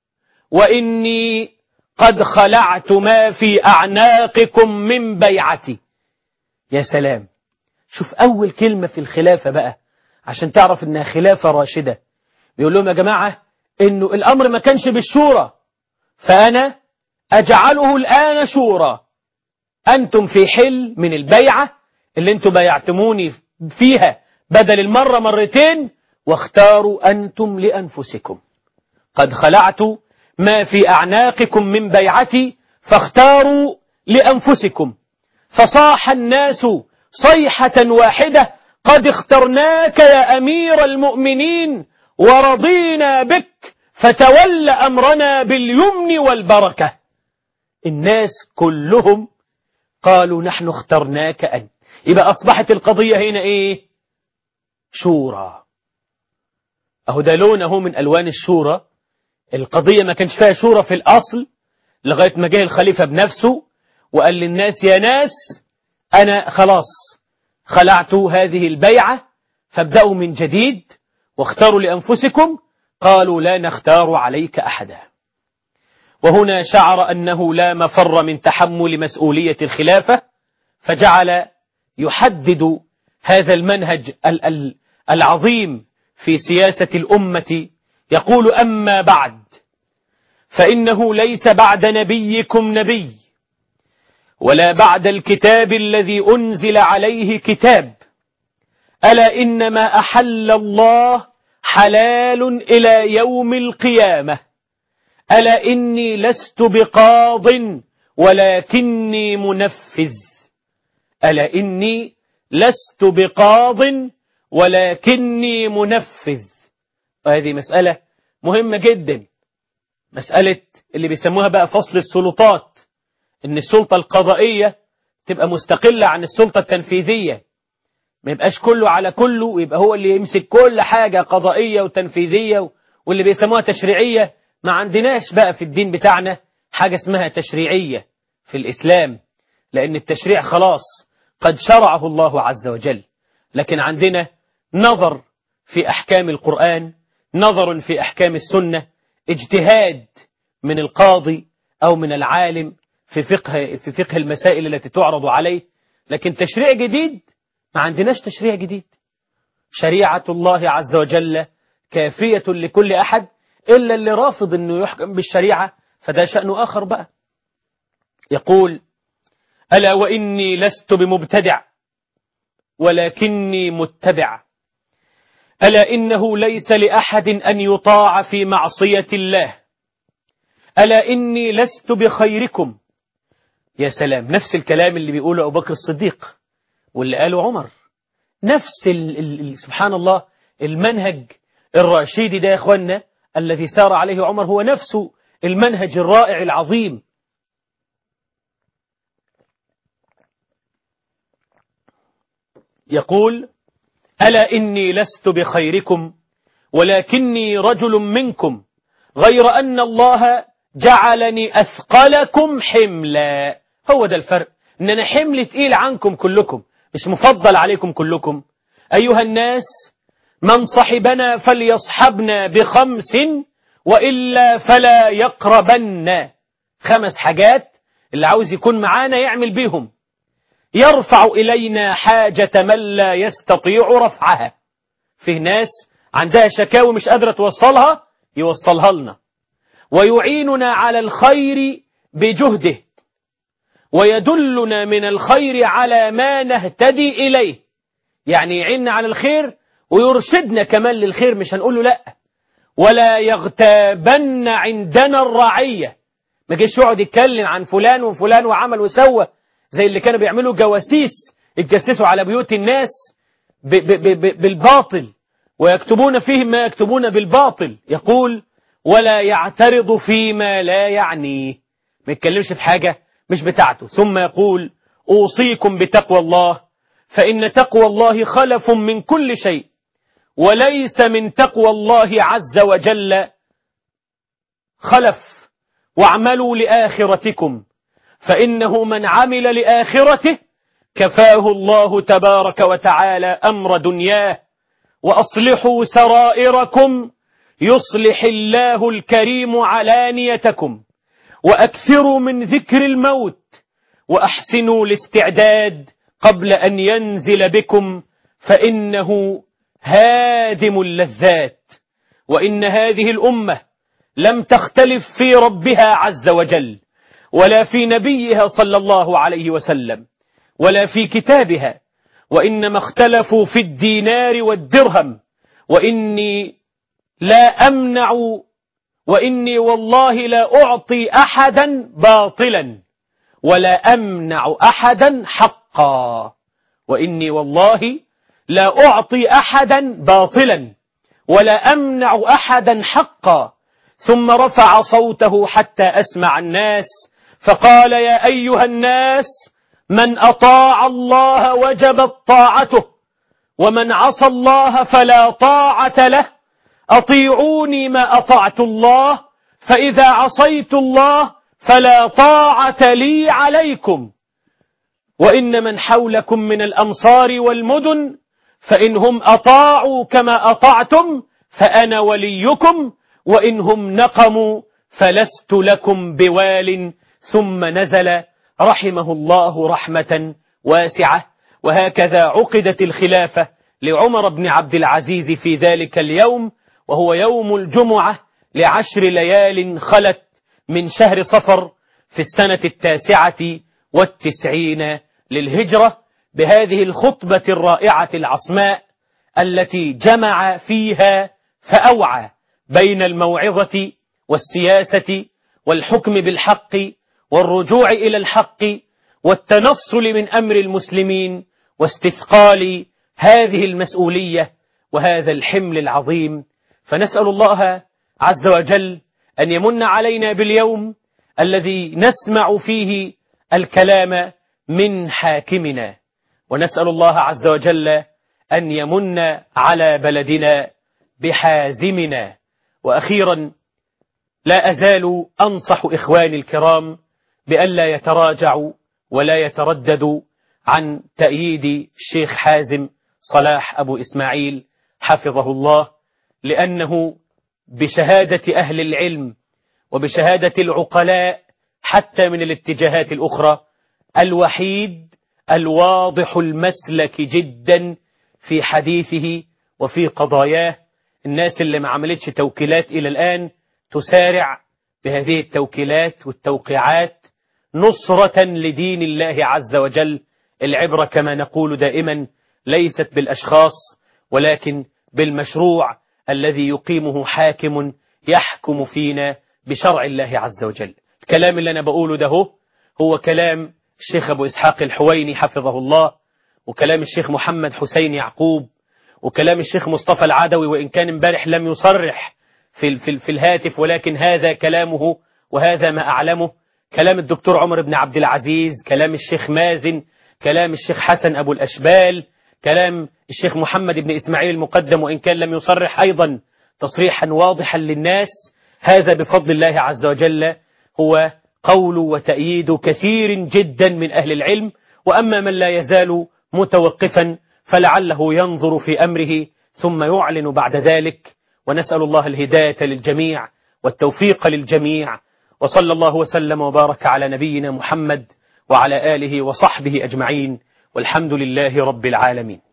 وإني قد خلعت ما في أعناقكم من بيعتي. يا سلام، شوف أول كلمة في الخلافة بقى عشان تعرف إنها خلافة راشدة. بيقول لهم يا جماعة إنه الأمر ما كانش بالشورى، فأنا أجعله الآن شورى. أنتم في حل من البيعة اللي أنتم بايعتموني فيها بدل المرة مرتين، واختاروا أنتم لأنفسكم. قد خلعت ما في أعناقكم من بيعتي فاختاروا لأنفسكم. فصاح الناس صيحة واحدة: قد اخترناك يا أمير المؤمنين ورضينا بك، فتول أمرنا باليمن والبركة. الناس كلهم قالوا نحن اخترناك أنت. يبقى أصبحت القضية هنا إيه؟ شورى. أهو ده لون أهو من ألوان الشورى. القضية ما كانش فيها شورى في الأصل لغاية ما جه الخليفة بنفسه وقال للناس يا ناس أنا خلاص خلعت هذه البيعة، فابدأوا من جديد واختاروا لأنفسكم. قالوا لا نختار عليك أحدا. وهنا شعر أنه لا مفر من تحمل مسؤولية الخلافة، فجعل يحدد هذا المنهج العظيم في سياسة الأمة. يقول: أما بعد، فإنه ليس بعد نبيكم نبي، ولا بعد الكتاب الذي أنزل عليه كتاب. ألا إنما أحل الله حلال إلى يوم القيامة. ألا إني لست بقاض ولكني منفذ. ألا إني لست بقاض ولكني منفذ. وهذه مسألة مهمة جدا، مسألة اللي بيسموها بقى فصل السلطات، إن السلطة القضائية تبقى مستقلة عن السلطة التنفيذية، ما يبقاش كله على كله ويبقى هو اللي يمسك كل حاجة قضائية وتنفيذية واللي بيسموها تشريعية. ما عندناش بقى في الدين بتاعنا حاجة اسمها تشريعية في الإسلام، لأن التشريع خلاص قد شرعه الله عز وجل. لكن عندنا نظر في أحكام القرآن، نظر في أحكام السنة، اجتهاد من القاضي أو من العالم في فقه في فقه المسائل التي تعرض عليه. لكن تشريع جديد ما عندناش تشريع جديد. شريعة الله عز وجل كافية لكل أحد، إلا اللي رافض أنه يحكم بالشريعة فده شأن آخر بقى. يقول: ألا وإني لست بمبتدع ولكني متبع. ألا إنه ليس لأحد أن يطاع في معصية الله. ألا إني لست بخيركم. يا سلام، نفس الكلام اللي بيقوله أبو بكر الصديق واللي قاله عمر، نفس ال ال سبحان الله المنهج الرشيدي ده يا اخوانا الذي سار عليه عمر هو نفسه المنهج الرائع العظيم. يقول: ألا إني لست بخيركم ولكني رجل منكم غير أن الله جعلني أثقلكم حملا. هو ده الفرق، إن أنا حمل تقيل عنكم كلكم، مش مفضل عليكم كلكم. أيها الناس، من صحبنا فليصحبنا بخمس وإلا فلا يقربن. خمس حاجات اللي عاوز يكون معانا يعمل بيهم. يرفع إلينا حاجة من لا يستطيع رفعها. فيه ناس عندها شكاوى مش قادرة توصلها، يوصلها لنا. ويعيننا على الخير بجهده، ويدلنا من الخير على ما نهتدي إليه. يعني يعيننا على الخير ويرشدنا كمان للخير، مش هنقول له لأ. ولا يغتابن عندنا الرعية، ما جيش يقعد يتكلم عن فلان وفلان وعمل وسوى زي اللي كانوا بيعملوا جواسيس يتجسسوا على بيوت الناس ب ب ب بالباطل، ويكتبون فيهم ما يكتبون بالباطل. يقول: ولا يعترض فيما لا يعنيه، ما يتكلمش في حاجة مش بتاعته. ثم يقول: أوصيكم بتقوى الله، فإن تقوى الله خلف من كل شيء، وليس من تقوى الله عز وجل خلف. واعملوا لآخرتكم، فإنه من عمل لآخرته كفاه الله تبارك وتعالى أمر دنياه. وأصلحوا سرائركم يصلح الله الكريم علانيتكم. وأكثروا من ذكر الموت، وأحسنوا الاستعداد قبل أن ينزل بكم، فإنه هادم اللذات. وإن هذه الأمة لم تختلف في ربها عز وجل، ولا في نبيها صلى الله عليه وسلم، ولا في كتابها، وإنما اختلفوا في الدينار والدرهم. وإني لا أمنع وإني والله لا أعطي أحدا باطلا ولا أمنع أحدا حقا. وإني والله لا أعطي أحدا باطلا ولا أمنع أحدا حقا. ثم رفع صوته حتى أسمع الناس فقال: يا أيها الناس، من أطاع الله وجبت طاعته، ومن عصى الله فلا طاعة له. أطيعوني ما أطعت الله، فإذا عصيت الله فلا طاعة لي عليكم. وإن من حولكم من الأمصار والمدن فإنهم أطاعوا كما أطعتم فأنا وليكم، وإنهم نقموا فلست لكم بوال. ثم نزل رحمه الله رحمة واسعة. وهكذا عقدت الخلافة لعمر بن عبد العزيز في ذلك اليوم، وهو يوم الجمعة لعشر ليال خلت من شهر صفر في السنة التاسعة والتسعين للهجرة، بهذه الخطبة الرائعة العصماء التي جمع فيها فأوعى بين الموعظة والسياسة والحكم بالحق والرجوع إلى الحق والتنصل من أمر المسلمين واستثقال هذه المسؤولية وهذا الحمل العظيم. فنسأل الله عز وجل أن يمن علينا باليوم الذي نسمع فيه الكلام من حاكمنا، ونسأل الله عز وجل أن يمن على بلدنا بحازمنا. وأخيرا، لا أزال أنصح إخواني الكرام بألا يتراجعوا ولا يترددوا عن تأييد الشيخ حازم صلاح أبو إسماعيل حفظه الله، لأنه بشهادة أهل العلم وبشهادة العقلاء حتى من الاتجاهات الأخرى الوحيد الواضح المسلك جدا في حديثه وفي قضاياه. الناس اللي ما عملتش توكيلات إلى الآن تسارع بهذه التوكيلات والتوقيعات نصرة لدين الله عز وجل. العبرة كما نقول دائما ليست بالأشخاص ولكن بالمشروع الذي يقيمه حاكم يحكم فينا بشرع الله عز وجل. الكلام اللي أنا بقوله ده هو, هو كلام الشيخ أبو إسحاق الحويني حفظه الله، وكلام الشيخ محمد حسين يعقوب وكلام الشيخ مصطفى العدوي، وإن كان امبارح لم يصرح في, في, في الهاتف، ولكن هذا كلامه وهذا ما أعلمه. كلام الدكتور عمر بن عبد العزيز، كلام الشيخ مازن، كلام الشيخ حسن أبو الأشبال، كلام الشيخ محمد بن إسماعيل المقدم، وإن كان لم يصرح أيضا تصريحا واضحا للناس، هذا بفضل الله عز وجل هو قول وتأييد كثير جدا من أهل العلم. وأما من لا يزال متوقفا فلعله ينظر في أمره ثم يعلن بعد ذلك. ونسأل الله الهداية للجميع والتوفيق للجميع، وصلى الله وسلم وبارك على نبينا محمد وعلى آله وصحبه أجمعين، والحمد لله رب العالمين.